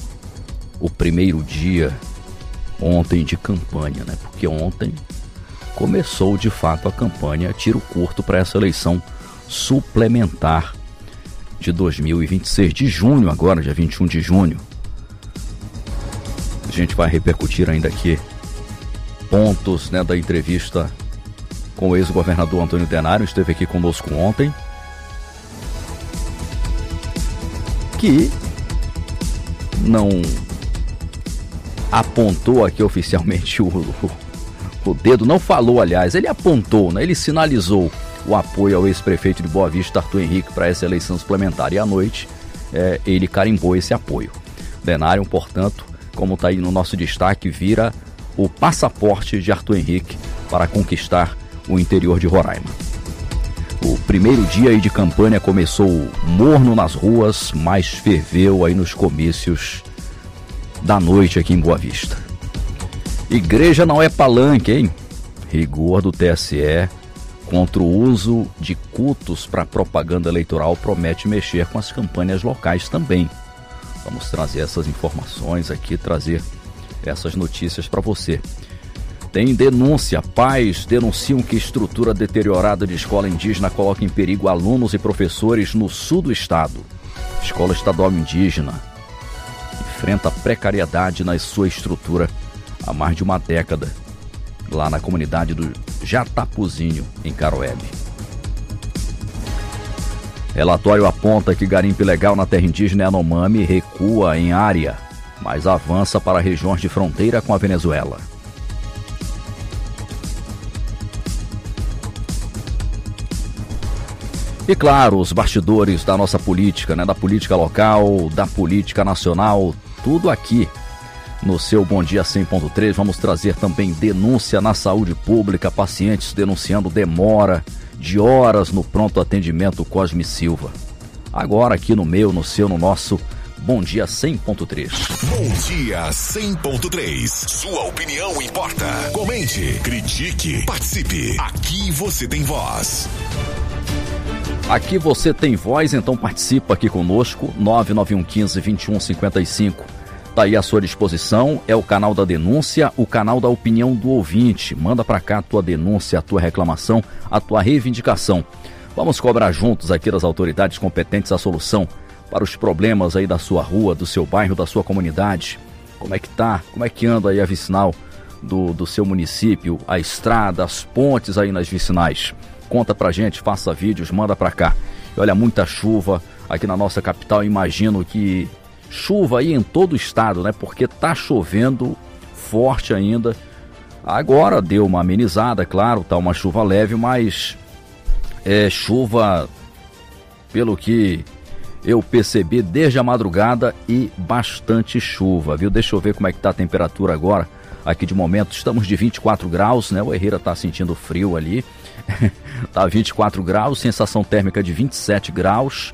[SPEAKER 23] dia ontem de campanha, né? Porque ontem começou de fato a campanha tiro curto para essa eleição suplementar de 2026, de junho agora, dia 21 de junho. A gente vai repercutir ainda aqui pontos, né, da entrevista com o ex-governador Antônio Denário, esteve aqui conosco ontem, que não apontou aqui oficialmente o o dedo, não falou, aliás, ele apontou, né? Ele sinalizou o apoio ao ex-prefeito de Boa Vista, Arthur Henrique, para essa eleição suplementar. E à noite, ele carimbou esse apoio. Denário, portanto, como está aí no nosso destaque, vira o passaporte de Arthur Henrique para conquistar o interior de Roraima. O primeiro dia aí de campanha começou morno nas ruas, mas ferveu aí nos comícios da noite aqui em Boa Vista. Igreja não é palanque, hein? Rigor do TSE contra o uso de cultos para propaganda eleitoral promete mexer com as campanhas locais também. Vamos trazer essas informações aqui, trazer essas notícias para você. Tem denúncia, pais denunciam que estrutura deteriorada de escola indígena coloca em perigo alunos e professores no sul do estado. Escola estadual indígena enfrenta precariedade na sua estrutura há mais de uma década, lá na comunidade do Jatapuzinho, em Caroebe. Relatório aponta que garimpo ilegal na terra indígena Yanomami recua em área, mas avança para regiões de fronteira com a Venezuela. E claro, os bastidores da nossa política, né? Da política local, da política nacional, tudo aqui no seu Bom Dia 100.3. Vamos trazer também denúncia na saúde pública, pacientes denunciando demora de horas no pronto atendimento Cosme Silva. Agora aqui no meu, no seu, no nosso Bom Dia 100.3.
[SPEAKER 22] Bom Dia 100.3. Sua opinião importa. Comente, critique, participe. Aqui você tem voz.
[SPEAKER 23] Aqui você tem voz, então participa aqui conosco, 99115-2155. Está aí à sua disposição, é o canal da denúncia, o canal da opinião do ouvinte. Manda para cá a tua denúncia, a tua reclamação, a tua reivindicação. Vamos cobrar juntos aqui das autoridades competentes a solução para os problemas aí da sua rua, do seu bairro, da sua comunidade. Como é que tá? Como é que anda aí a vicinal do seu município, a estrada, as pontes aí nas vicinais? Conta pra gente, faça vídeos, manda pra cá. E olha, muita chuva aqui na nossa capital, imagino que chuva aí em todo o estado, né? Porque tá chovendo forte ainda. Agora deu uma amenizada, claro, tá uma chuva leve, mas chuva, pelo que eu percebi desde a madrugada, e bastante chuva, viu? Deixa eu ver como é que tá a temperatura agora. Aqui de momento estamos de 24 graus, né? O Herrera tá sentindo frio ali. Tá 24 graus, sensação térmica de 27 graus.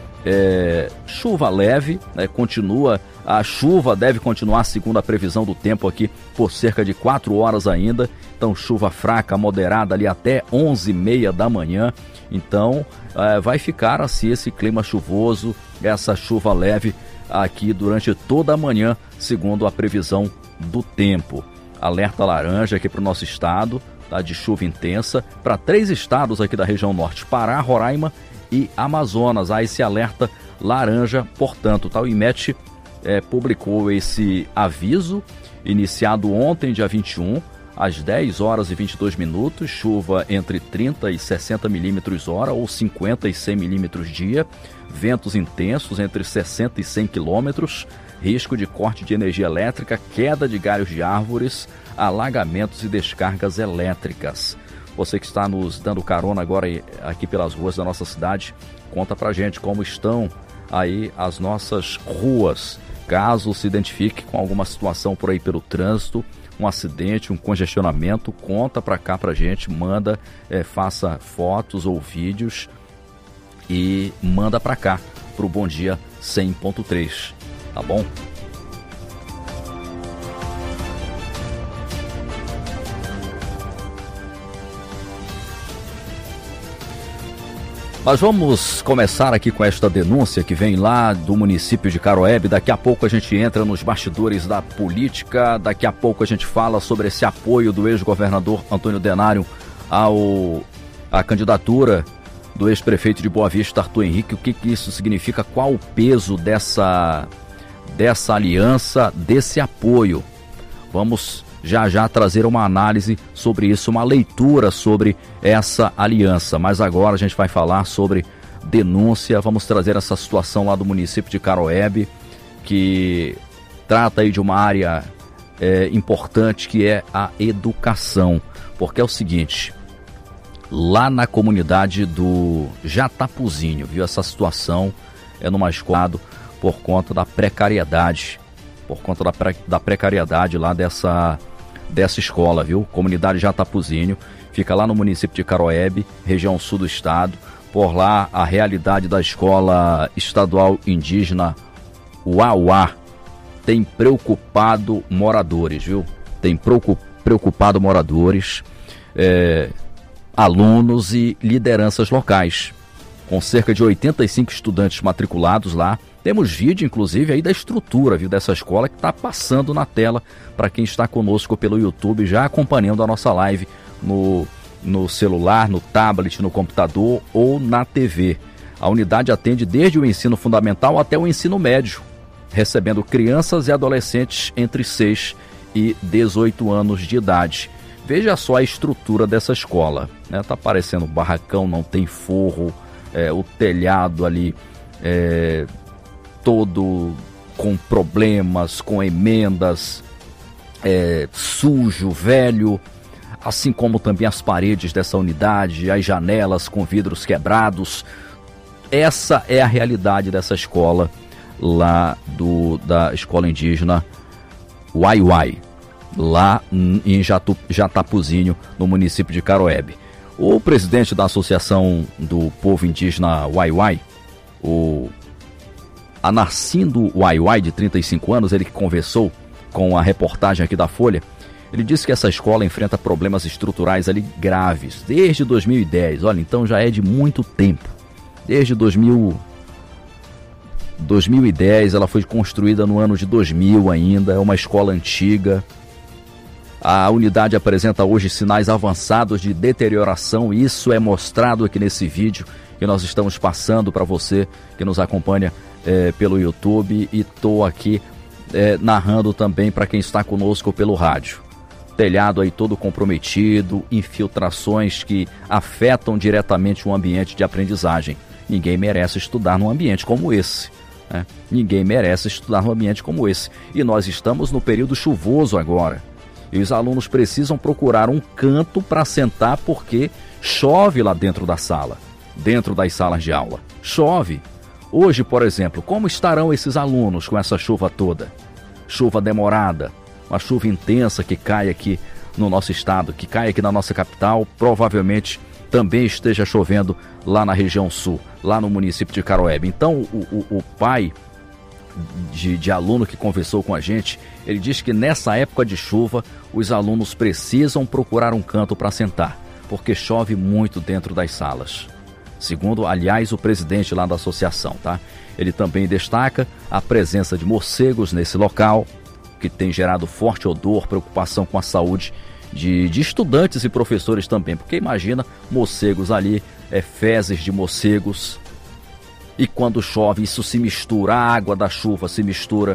[SPEAKER 23] Chuva leve, né? Continua, a chuva deve continuar segundo a previsão do tempo aqui por cerca de 4 horas ainda. Então chuva fraca, moderada ali até 11h30 da manhã. Então vai ficar assim esse clima chuvoso, essa chuva leve aqui durante toda a manhã, segundo a previsão do tempo. Alerta laranja aqui para o nosso estado, tá, de chuva intensa para 3 estados aqui da região norte, Pará, Roraima e Amazonas. Há esse alerta laranja, portanto, tá? O IMET publicou esse aviso iniciado ontem, dia 21, às 10 horas e 22 minutos, chuva entre 30 e 60 milímetros hora ou 50 e 100 milímetros dia, ventos intensos entre 60 e 100 quilômetros, risco de corte de energia elétrica, queda de galhos de árvores, alagamentos e descargas elétricas. Você que está nos dando carona agora aqui pelas ruas da nossa cidade, conta pra gente como estão aí as nossas ruas. Caso se identifique com alguma situação por aí pelo trânsito, um acidente, um congestionamento, conta pra cá pra gente, manda, faça fotos ou vídeos e manda pra cá, pro Bom Dia 100.3, tá bom? Mas vamos começar aqui com esta denúncia que vem lá do município de Caroebe. Daqui a pouco a gente entra nos bastidores da política, daqui a pouco a gente fala sobre esse apoio do ex-governador Antônio Denário à candidatura do ex-prefeito de Boa Vista, Arthur Henrique. O que isso significa, qual o peso dessa aliança, desse apoio. Vamos já trazer uma análise sobre isso, uma leitura sobre essa aliança. Mas agora a gente vai falar sobre denúncia, vamos trazer essa situação lá do município de Caroebe, que trata aí de uma área importante, que é a educação. Porque é o seguinte, lá na comunidade do Jatapuzinho, viu, essa situação é numa escola por conta da precariedade, da precariedade lá dessa escola, viu? Comunidade Jatapuzinho, fica lá no município de Caroebe, região sul do estado. Por lá, a realidade da escola estadual indígena Uauá tem preocupado moradores, viu? Tem preocupado moradores, alunos e lideranças locais. Com cerca de 85 estudantes matriculados lá. Temos vídeo, inclusive, aí da estrutura, viu, dessa escola, que está passando na tela para quem está conosco pelo YouTube, já acompanhando a nossa live no celular, no tablet, no computador ou na TV. A unidade atende desde o ensino fundamental até o ensino médio, recebendo crianças e adolescentes entre 6 e 18 anos de idade. Veja só a estrutura dessa escola, né? Tá parecendo um barracão, não tem forro, o telhado ali todo com problemas, com emendas, sujo, velho, assim como também as paredes dessa unidade, as janelas com vidros quebrados. Essa é a realidade dessa escola lá da escola indígena Uai-Uai, lá em Jatapuzinho, no município de Caroebe. O presidente da Associação do Povo Indígena Uai-Uai, o Anarcindo Uai-Uai, de 35 anos, ele que conversou com a reportagem aqui da Folha, ele disse que essa escola enfrenta problemas estruturais ali graves desde 2010. Olha, então já é de muito tempo. Desde 2010, ela foi construída no ano de 2000 ainda, é uma escola antiga. A unidade apresenta hoje sinais avançados de deterioração, e isso é mostrado aqui nesse vídeo que nós estamos passando para você que nos acompanha pelo YouTube, e estou aqui narrando também para quem está conosco pelo rádio. Telhado aí todo comprometido, infiltrações que afetam diretamente o ambiente de aprendizagem. Ninguém merece estudar num ambiente como esse, né? Ninguém merece estudar num ambiente como esse. E nós estamos no período chuvoso agora. E os alunos precisam procurar um canto para sentar porque chove lá dentro da sala, dentro das salas de aula. Chove. Hoje, por exemplo, como estarão esses alunos com essa chuva toda? Chuva demorada, uma chuva intensa que cai aqui no nosso estado, que cai aqui na nossa capital, provavelmente também esteja chovendo lá na região sul, lá no município de Caroebe. Então, o pai de aluno que conversou com a gente, ele diz que nessa época de chuva, os alunos precisam procurar um canto para sentar, porque chove muito dentro das salas. Segundo, aliás, o presidente lá da associação, tá? Ele também destaca a presença de morcegos nesse local, que tem gerado forte odor, preocupação com a saúde de estudantes e professores também, porque imagina, morcegos ali, fezes de morcegos, e quando chove isso se mistura, a água da chuva se mistura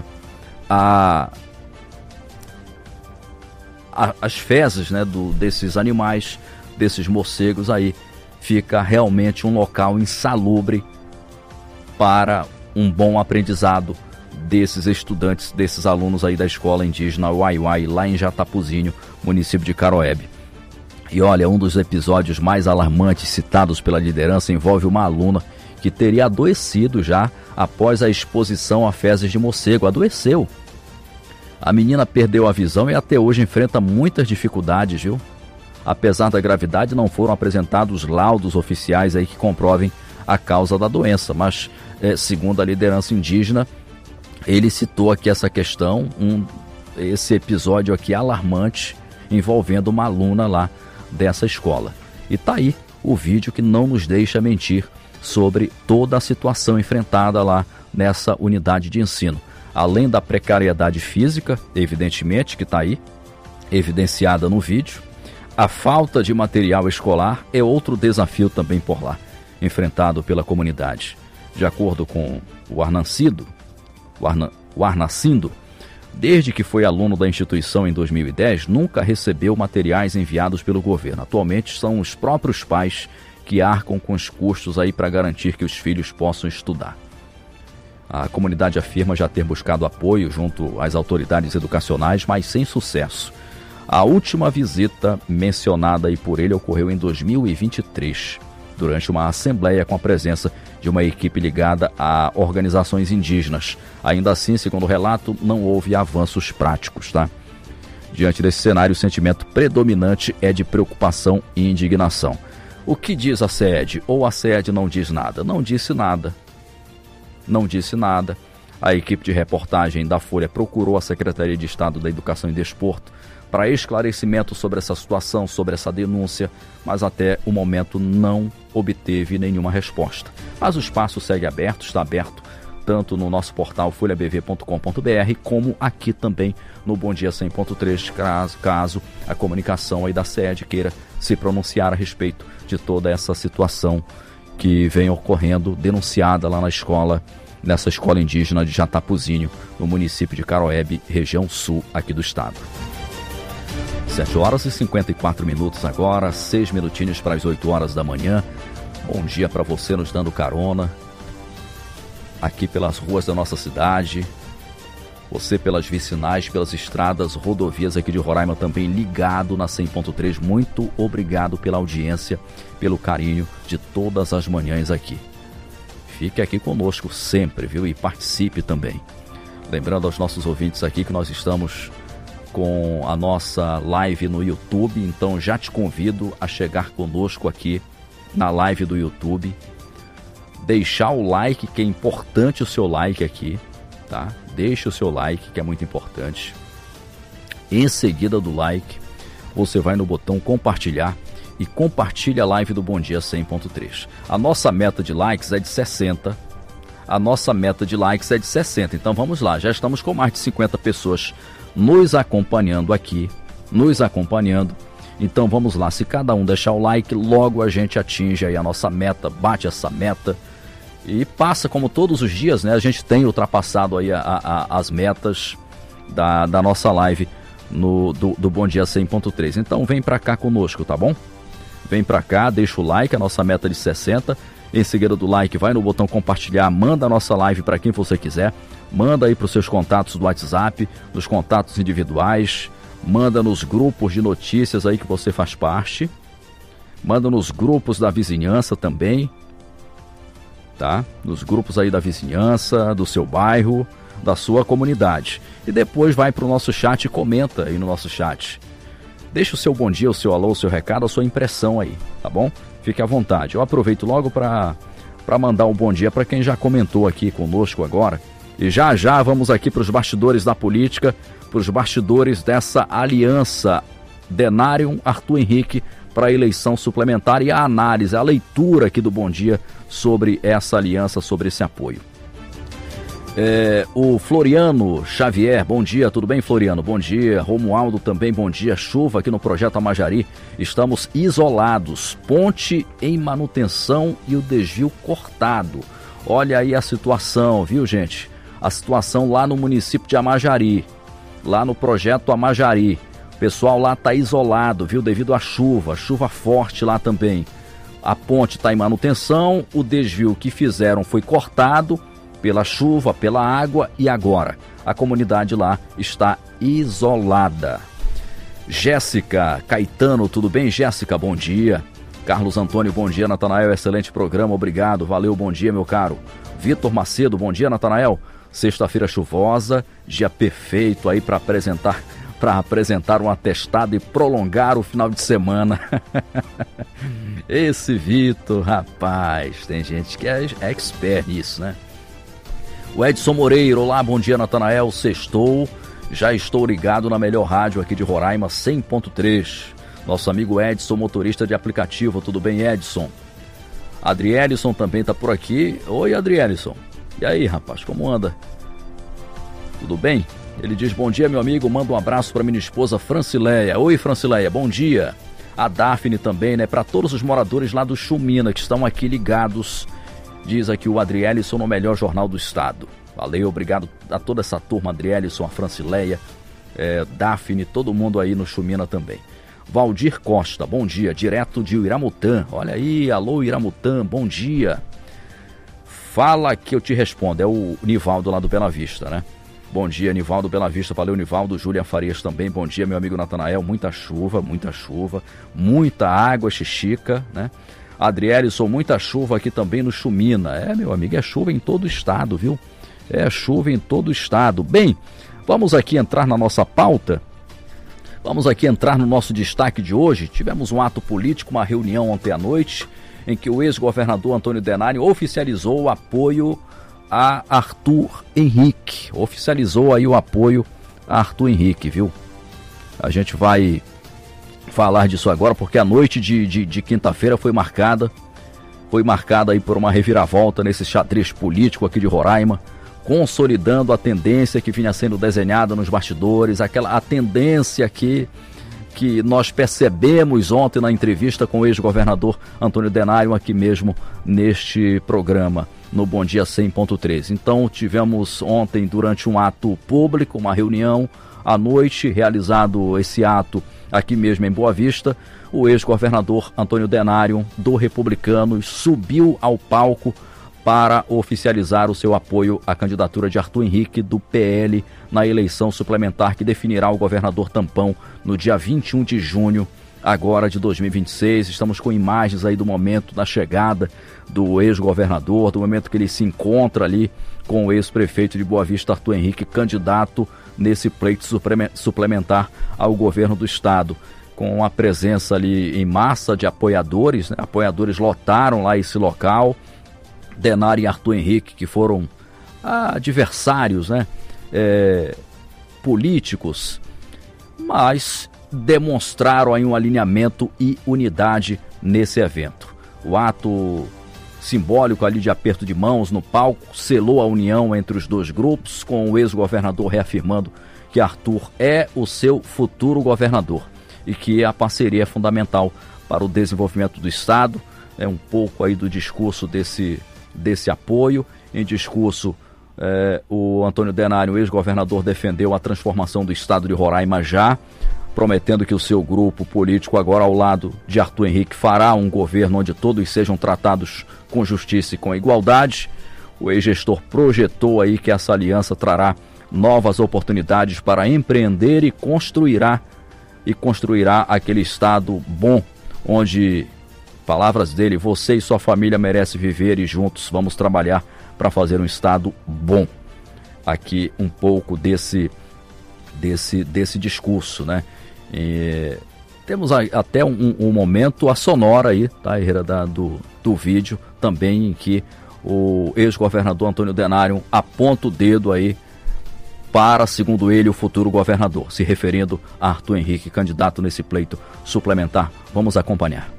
[SPEAKER 23] as fezes, né, desses animais, desses morcegos aí, fica realmente um local insalubre para um bom aprendizado desses estudantes, desses alunos aí da escola indígena Uai-Uai, lá em Jatapuzinho, município de Caroebe. E olha, um dos episódios mais alarmantes citados pela liderança envolve uma aluna que teria adoecido já após a exposição a fezes de morcego. Adoeceu. A menina perdeu a visão e até hoje enfrenta muitas dificuldades, viu? Apesar da gravidade, não foram apresentados laudos oficiais aí que comprovem a causa da doença, mas segundo a liderança indígena, ele citou aqui essa questão, esse episódio aqui alarmante envolvendo uma aluna lá dessa escola. E tá aí o vídeo que não nos deixa mentir sobre toda a situação enfrentada lá nessa unidade de ensino. Além da precariedade física, evidentemente, que está aí, evidenciada no vídeo, a falta de material escolar é outro desafio também por lá, enfrentado pela comunidade. De acordo com o Arnacindo, desde que foi aluno da instituição em 2010, nunca recebeu materiais enviados pelo governo. Atualmente são os próprios pais que arcam com os custos aí para garantir que os filhos possam estudar. A comunidade afirma já ter buscado apoio junto às autoridades educacionais, mas sem sucesso. A última visita mencionada aí por ele ocorreu em 2023, durante uma assembleia com a presença de uma equipe ligada a organizações indígenas. Ainda assim, segundo o relato, não houve avanços práticos, tá? Diante desse cenário, o sentimento predominante é de preocupação e indignação. O que diz a SED? Ou a SED não diz nada? Não disse nada. Não disse nada. A equipe de reportagem da Folha procurou a Secretaria de Estado da Educação e Desporto para esclarecimento sobre essa situação, sobre essa denúncia, mas até o momento não obteve nenhuma resposta. Mas o espaço segue aberto, está aberto tanto no nosso portal folhabv.com.br, como aqui também no Bom Dia 100.3, caso a comunicação aí da SED queira se pronunciar a respeito de toda essa situação que vem ocorrendo, denunciada lá na escola, nessa escola indígena de Jatapuzinho, no município de Caroebe, região sul aqui do estado. 7 horas e 54 minutos agora, 6 minutinhos para as 8 horas da manhã. Bom dia para você nos dando carona aqui pelas ruas da nossa cidade, você pelas vicinais, pelas estradas, rodovias aqui de Roraima também ligado na 100.3. Muito obrigado pela audiência, pelo carinho de todas as manhãs aqui. Fique aqui conosco sempre, viu? E participe também. Lembrando aos nossos ouvintes aqui que nós estamos com a nossa live no YouTube, então já te convido a chegar conosco aqui na live do YouTube, deixar o like, que é importante o seu like aqui, tá? Deixa o seu like, que é muito importante. Em seguida do like, você vai no botão compartilhar e compartilha a live do Bom Dia 100.3. A nossa meta de likes é de 60. A nossa meta de likes é de 60. Então vamos lá, já estamos com mais de 50 pessoas nos acompanhando aqui, nos acompanhando. Então vamos lá, se cada um deixar o like, logo a gente atinge aí a nossa meta, bate essa meta e passa como todos os dias, né? A gente tem ultrapassado aí as metas da nossa live do Bom Dia 100.3. Então vem pra cá conosco, tá bom? Vem pra cá, deixa o like, a nossa meta é de 60. Em seguida do like, vai no botão compartilhar, manda a nossa live para quem você quiser. Manda aí para os seus contatos do WhatsApp, nos contatos individuais. Manda nos grupos de notícias aí que você faz parte. Manda nos grupos da vizinhança também, tá? Nos grupos aí da vizinhança, do seu bairro, da sua comunidade. E depois vai para o nosso chat e comenta aí no nosso chat. Deixa o seu bom dia, o seu alô, o seu recado, a sua impressão aí, tá bom? Fique à vontade. Eu aproveito logo para mandar um bom dia para quem já comentou aqui conosco agora. E já vamos aqui para os bastidores da política, para os bastidores dessa aliança Denário-Arthur Henrique para a eleição suplementar e a análise, a leitura aqui do Bom Dia sobre essa aliança, sobre esse apoio. O Floriano Xavier, bom dia, tudo bem, Floriano? Bom dia. Romualdo também, bom dia. Chuva aqui no Projeto Amajari, estamos isolados, ponte em manutenção e o desvio cortado. Olha aí a situação, viu, gente? A situação lá no município de Amajari, lá no Projeto Amajari. O pessoal lá está isolado, viu, devido à chuva forte lá também. A ponte está em manutenção, o desvio que fizeram foi cortado pela chuva, pela água e agora a comunidade lá está isolada. Jéssica Caetano, tudo bem, Jéssica? Bom dia. Carlos Antônio, bom dia. Natanael, excelente programa, obrigado, valeu, bom dia, meu caro. Vitor Macedo, bom dia, Natanael. Sexta-feira chuvosa, dia perfeito aí para apresentar um atestado e prolongar o final de semana. Esse Vitor, rapaz, tem gente que é expert nisso, né? O Edson Moreira, olá, bom dia, Natanael, sextou, já estou ligado na melhor rádio aqui de Roraima, 100.3. Nosso amigo Edson, motorista de aplicativo, tudo bem, Edson? Adrielson também tá por aqui. Oi, Adrielson. E aí, rapaz, como anda? Tudo bem? Ele diz, bom dia, meu amigo, manda um abraço para minha esposa Francileia. Oi, Francileia, bom dia. A Daphne também, né, para todos os moradores lá do Chumina que estão aqui ligados. Diz aqui o Adrielson no melhor jornal do estado. Valeu, obrigado a toda essa turma, Adrielson, a Francileia, Daphne, todo mundo aí no Chumina também. Valdir Costa, bom dia, direto de Iramutã. Olha aí, alô Iramutã, bom dia. Fala que eu te respondo. É o Nivaldo lá do Bela Vista, né? Bom dia, Nivaldo Bela Vista. Valeu, Nivaldo. Júlia Farias também. Bom dia, meu amigo Natanael. Muita chuva, muita água, xixica, né? Adrielson, muita chuva aqui também no Chumina. Meu amigo, é chuva em todo o estado, viu? É chuva em todo o estado. Bem, vamos aqui entrar na nossa pauta. Vamos aqui entrar no nosso destaque de hoje. Tivemos um ato político, uma reunião ontem à noite, em que o ex-governador Antônio Denário oficializou o apoio a Arthur Henrique. Oficializou aí o apoio a Arthur Henrique, viu? A gente vai falar disso agora, porque a noite de quinta-feira foi marcada aí por uma reviravolta nesse xadrez político aqui de Roraima, consolidando a tendência que vinha sendo desenhada nos bastidores, a tendência que nós percebemos ontem na entrevista com o ex-governador Antônio Denário, aqui mesmo neste programa, no Bom Dia 100.3. Então tivemos ontem, durante um ato público, uma reunião à noite, realizado esse ato aqui mesmo em Boa Vista, o ex-governador Antônio Denário, do Republicanos, subiu ao palco para oficializar o seu apoio à candidatura de Arthur Henrique, do PL, na eleição suplementar que definirá o governador tampão no dia 21 de junho, agora de 2026. Estamos com imagens aí do momento da chegada do ex-governador, do momento que ele se encontra ali com o ex-prefeito de Boa Vista, Arthur Henrique, candidato nesse pleito suplementar ao governo do estado, com a presença ali em massa de apoiadores, né? Apoiadores lotaram lá esse local. Denário e Arthur Henrique, que foram adversários, né? Políticos, mas demonstraram aí um alinhamento e unidade nesse evento. O ato simbólico ali de aperto de mãos no palco selou a união entre os dois grupos, com o ex-governador reafirmando que Arthur é o seu futuro governador e que a parceria é fundamental para o desenvolvimento do estado. É um pouco aí do discurso desse apoio. Em discurso, o Antônio Denário, o ex-governador, defendeu a transformação do estado de Roraima já, prometendo que o seu grupo político, agora ao lado de Arthur Henrique, fará um governo onde todos sejam tratados com justiça e com igualdade. O ex-gestor projetou aí que essa aliança trará novas oportunidades para empreender e construirá aquele estado bom, onde, palavras dele, você e sua família merecem viver e juntos vamos trabalhar para fazer um estado bom. Aqui um pouco desse discurso, né? Temos até um momento, a sonora aí, tá, Herrera, do vídeo, também em que o ex-governador Antônio Denário aponta o dedo aí para, segundo ele, o futuro governador, se referindo a Arthur Henrique, candidato nesse pleito suplementar. Vamos acompanhar.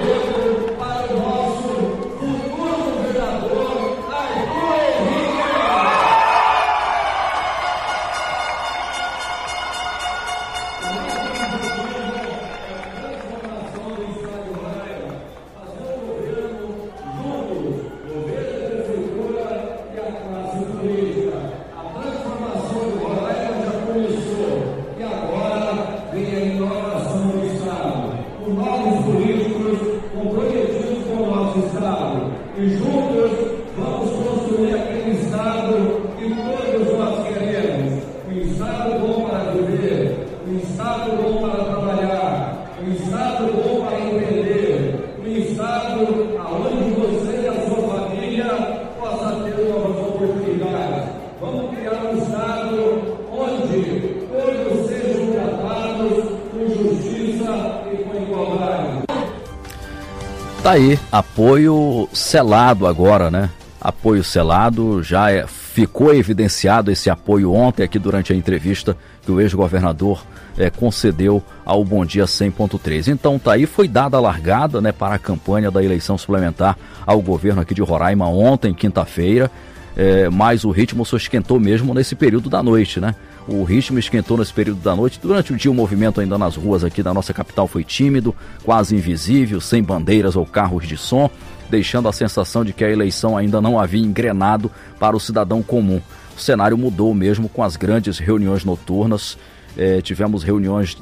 [SPEAKER 23] Tá aí, apoio selado agora, né? Apoio selado, já ficou evidenciado esse apoio ontem aqui durante a entrevista que o ex-governador concedeu ao Bom Dia 100.3. Então tá aí, foi dada a largada, né, para a campanha da eleição suplementar ao governo aqui de Roraima ontem, quinta-feira, mas o ritmo só esquentou mesmo nesse período da noite, né? O ritmo esquentou nesse período da noite. Durante o dia o movimento ainda nas ruas aqui da nossa capital foi tímido, quase invisível, sem bandeiras ou carros de som, deixando a sensação de que a eleição ainda não havia engrenado para o cidadão comum. O cenário mudou mesmo com as grandes reuniões noturnas. Tivemos reuniões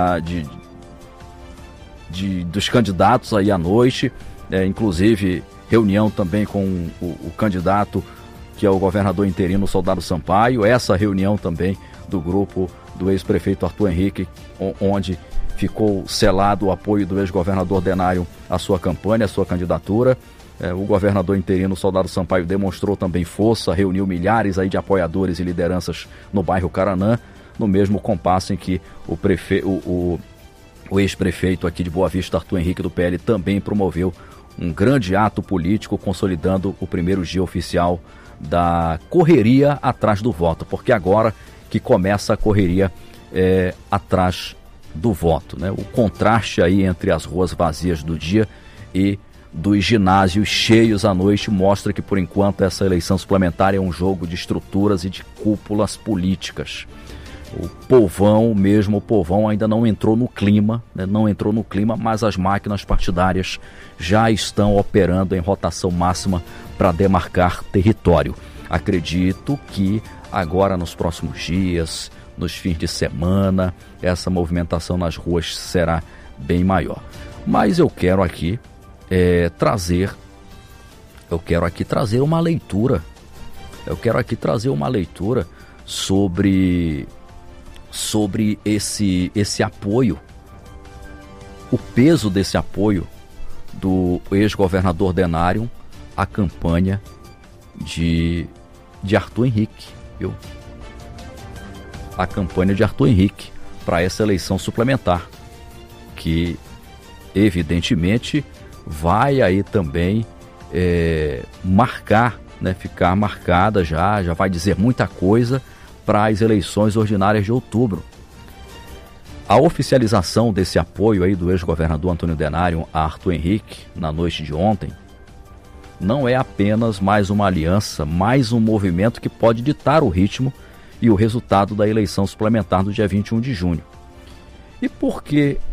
[SPEAKER 23] dos candidatos aí à noite, inclusive reunião também com o candidato, que é o governador interino Soldado Sampaio, essa reunião também do grupo do ex-prefeito Arthur Henrique, onde ficou selado o apoio do ex-governador Denário à sua campanha, à sua candidatura. O governador interino Soldado Sampaio demonstrou também força, reuniu milhares aí de apoiadores e lideranças no bairro Caranã, no mesmo compasso em que o ex-prefeito aqui de Boa Vista, Arthur Henrique do PL, também promoveu um grande ato político, consolidando o primeiro dia oficial da correria atrás do voto, porque agora que começa a correria atrás do voto, né? O contraste aí entre as ruas vazias do dia e dos ginásios cheios à noite mostra que, por enquanto, essa eleição suplementar é um jogo de estruturas e de cúpulas políticas. O povão ainda não entrou no clima, né? Não entrou no clima, mas as máquinas partidárias já estão operando em rotação máxima para demarcar território. Acredito que agora, nos próximos dias, nos fins de semana, essa movimentação nas ruas será bem maior. Mas eu quero aqui trazer uma leitura. Eu quero aqui trazer uma leitura sobre esse apoio, o peso desse apoio do ex-governador Denário à campanha de Arthur Henrique, viu? A campanha de Arthur Henrique para essa eleição suplementar, que evidentemente vai aí também marcar, né, ficar marcada já vai dizer muita coisa para as eleições ordinárias de outubro. A oficialização desse apoio aí do ex-governador Antônio Denário a Arthur Henrique na noite de ontem não é apenas mais uma aliança, mais um movimento que pode ditar o ritmo e o resultado da eleição suplementar do dia 21 de junho. E por que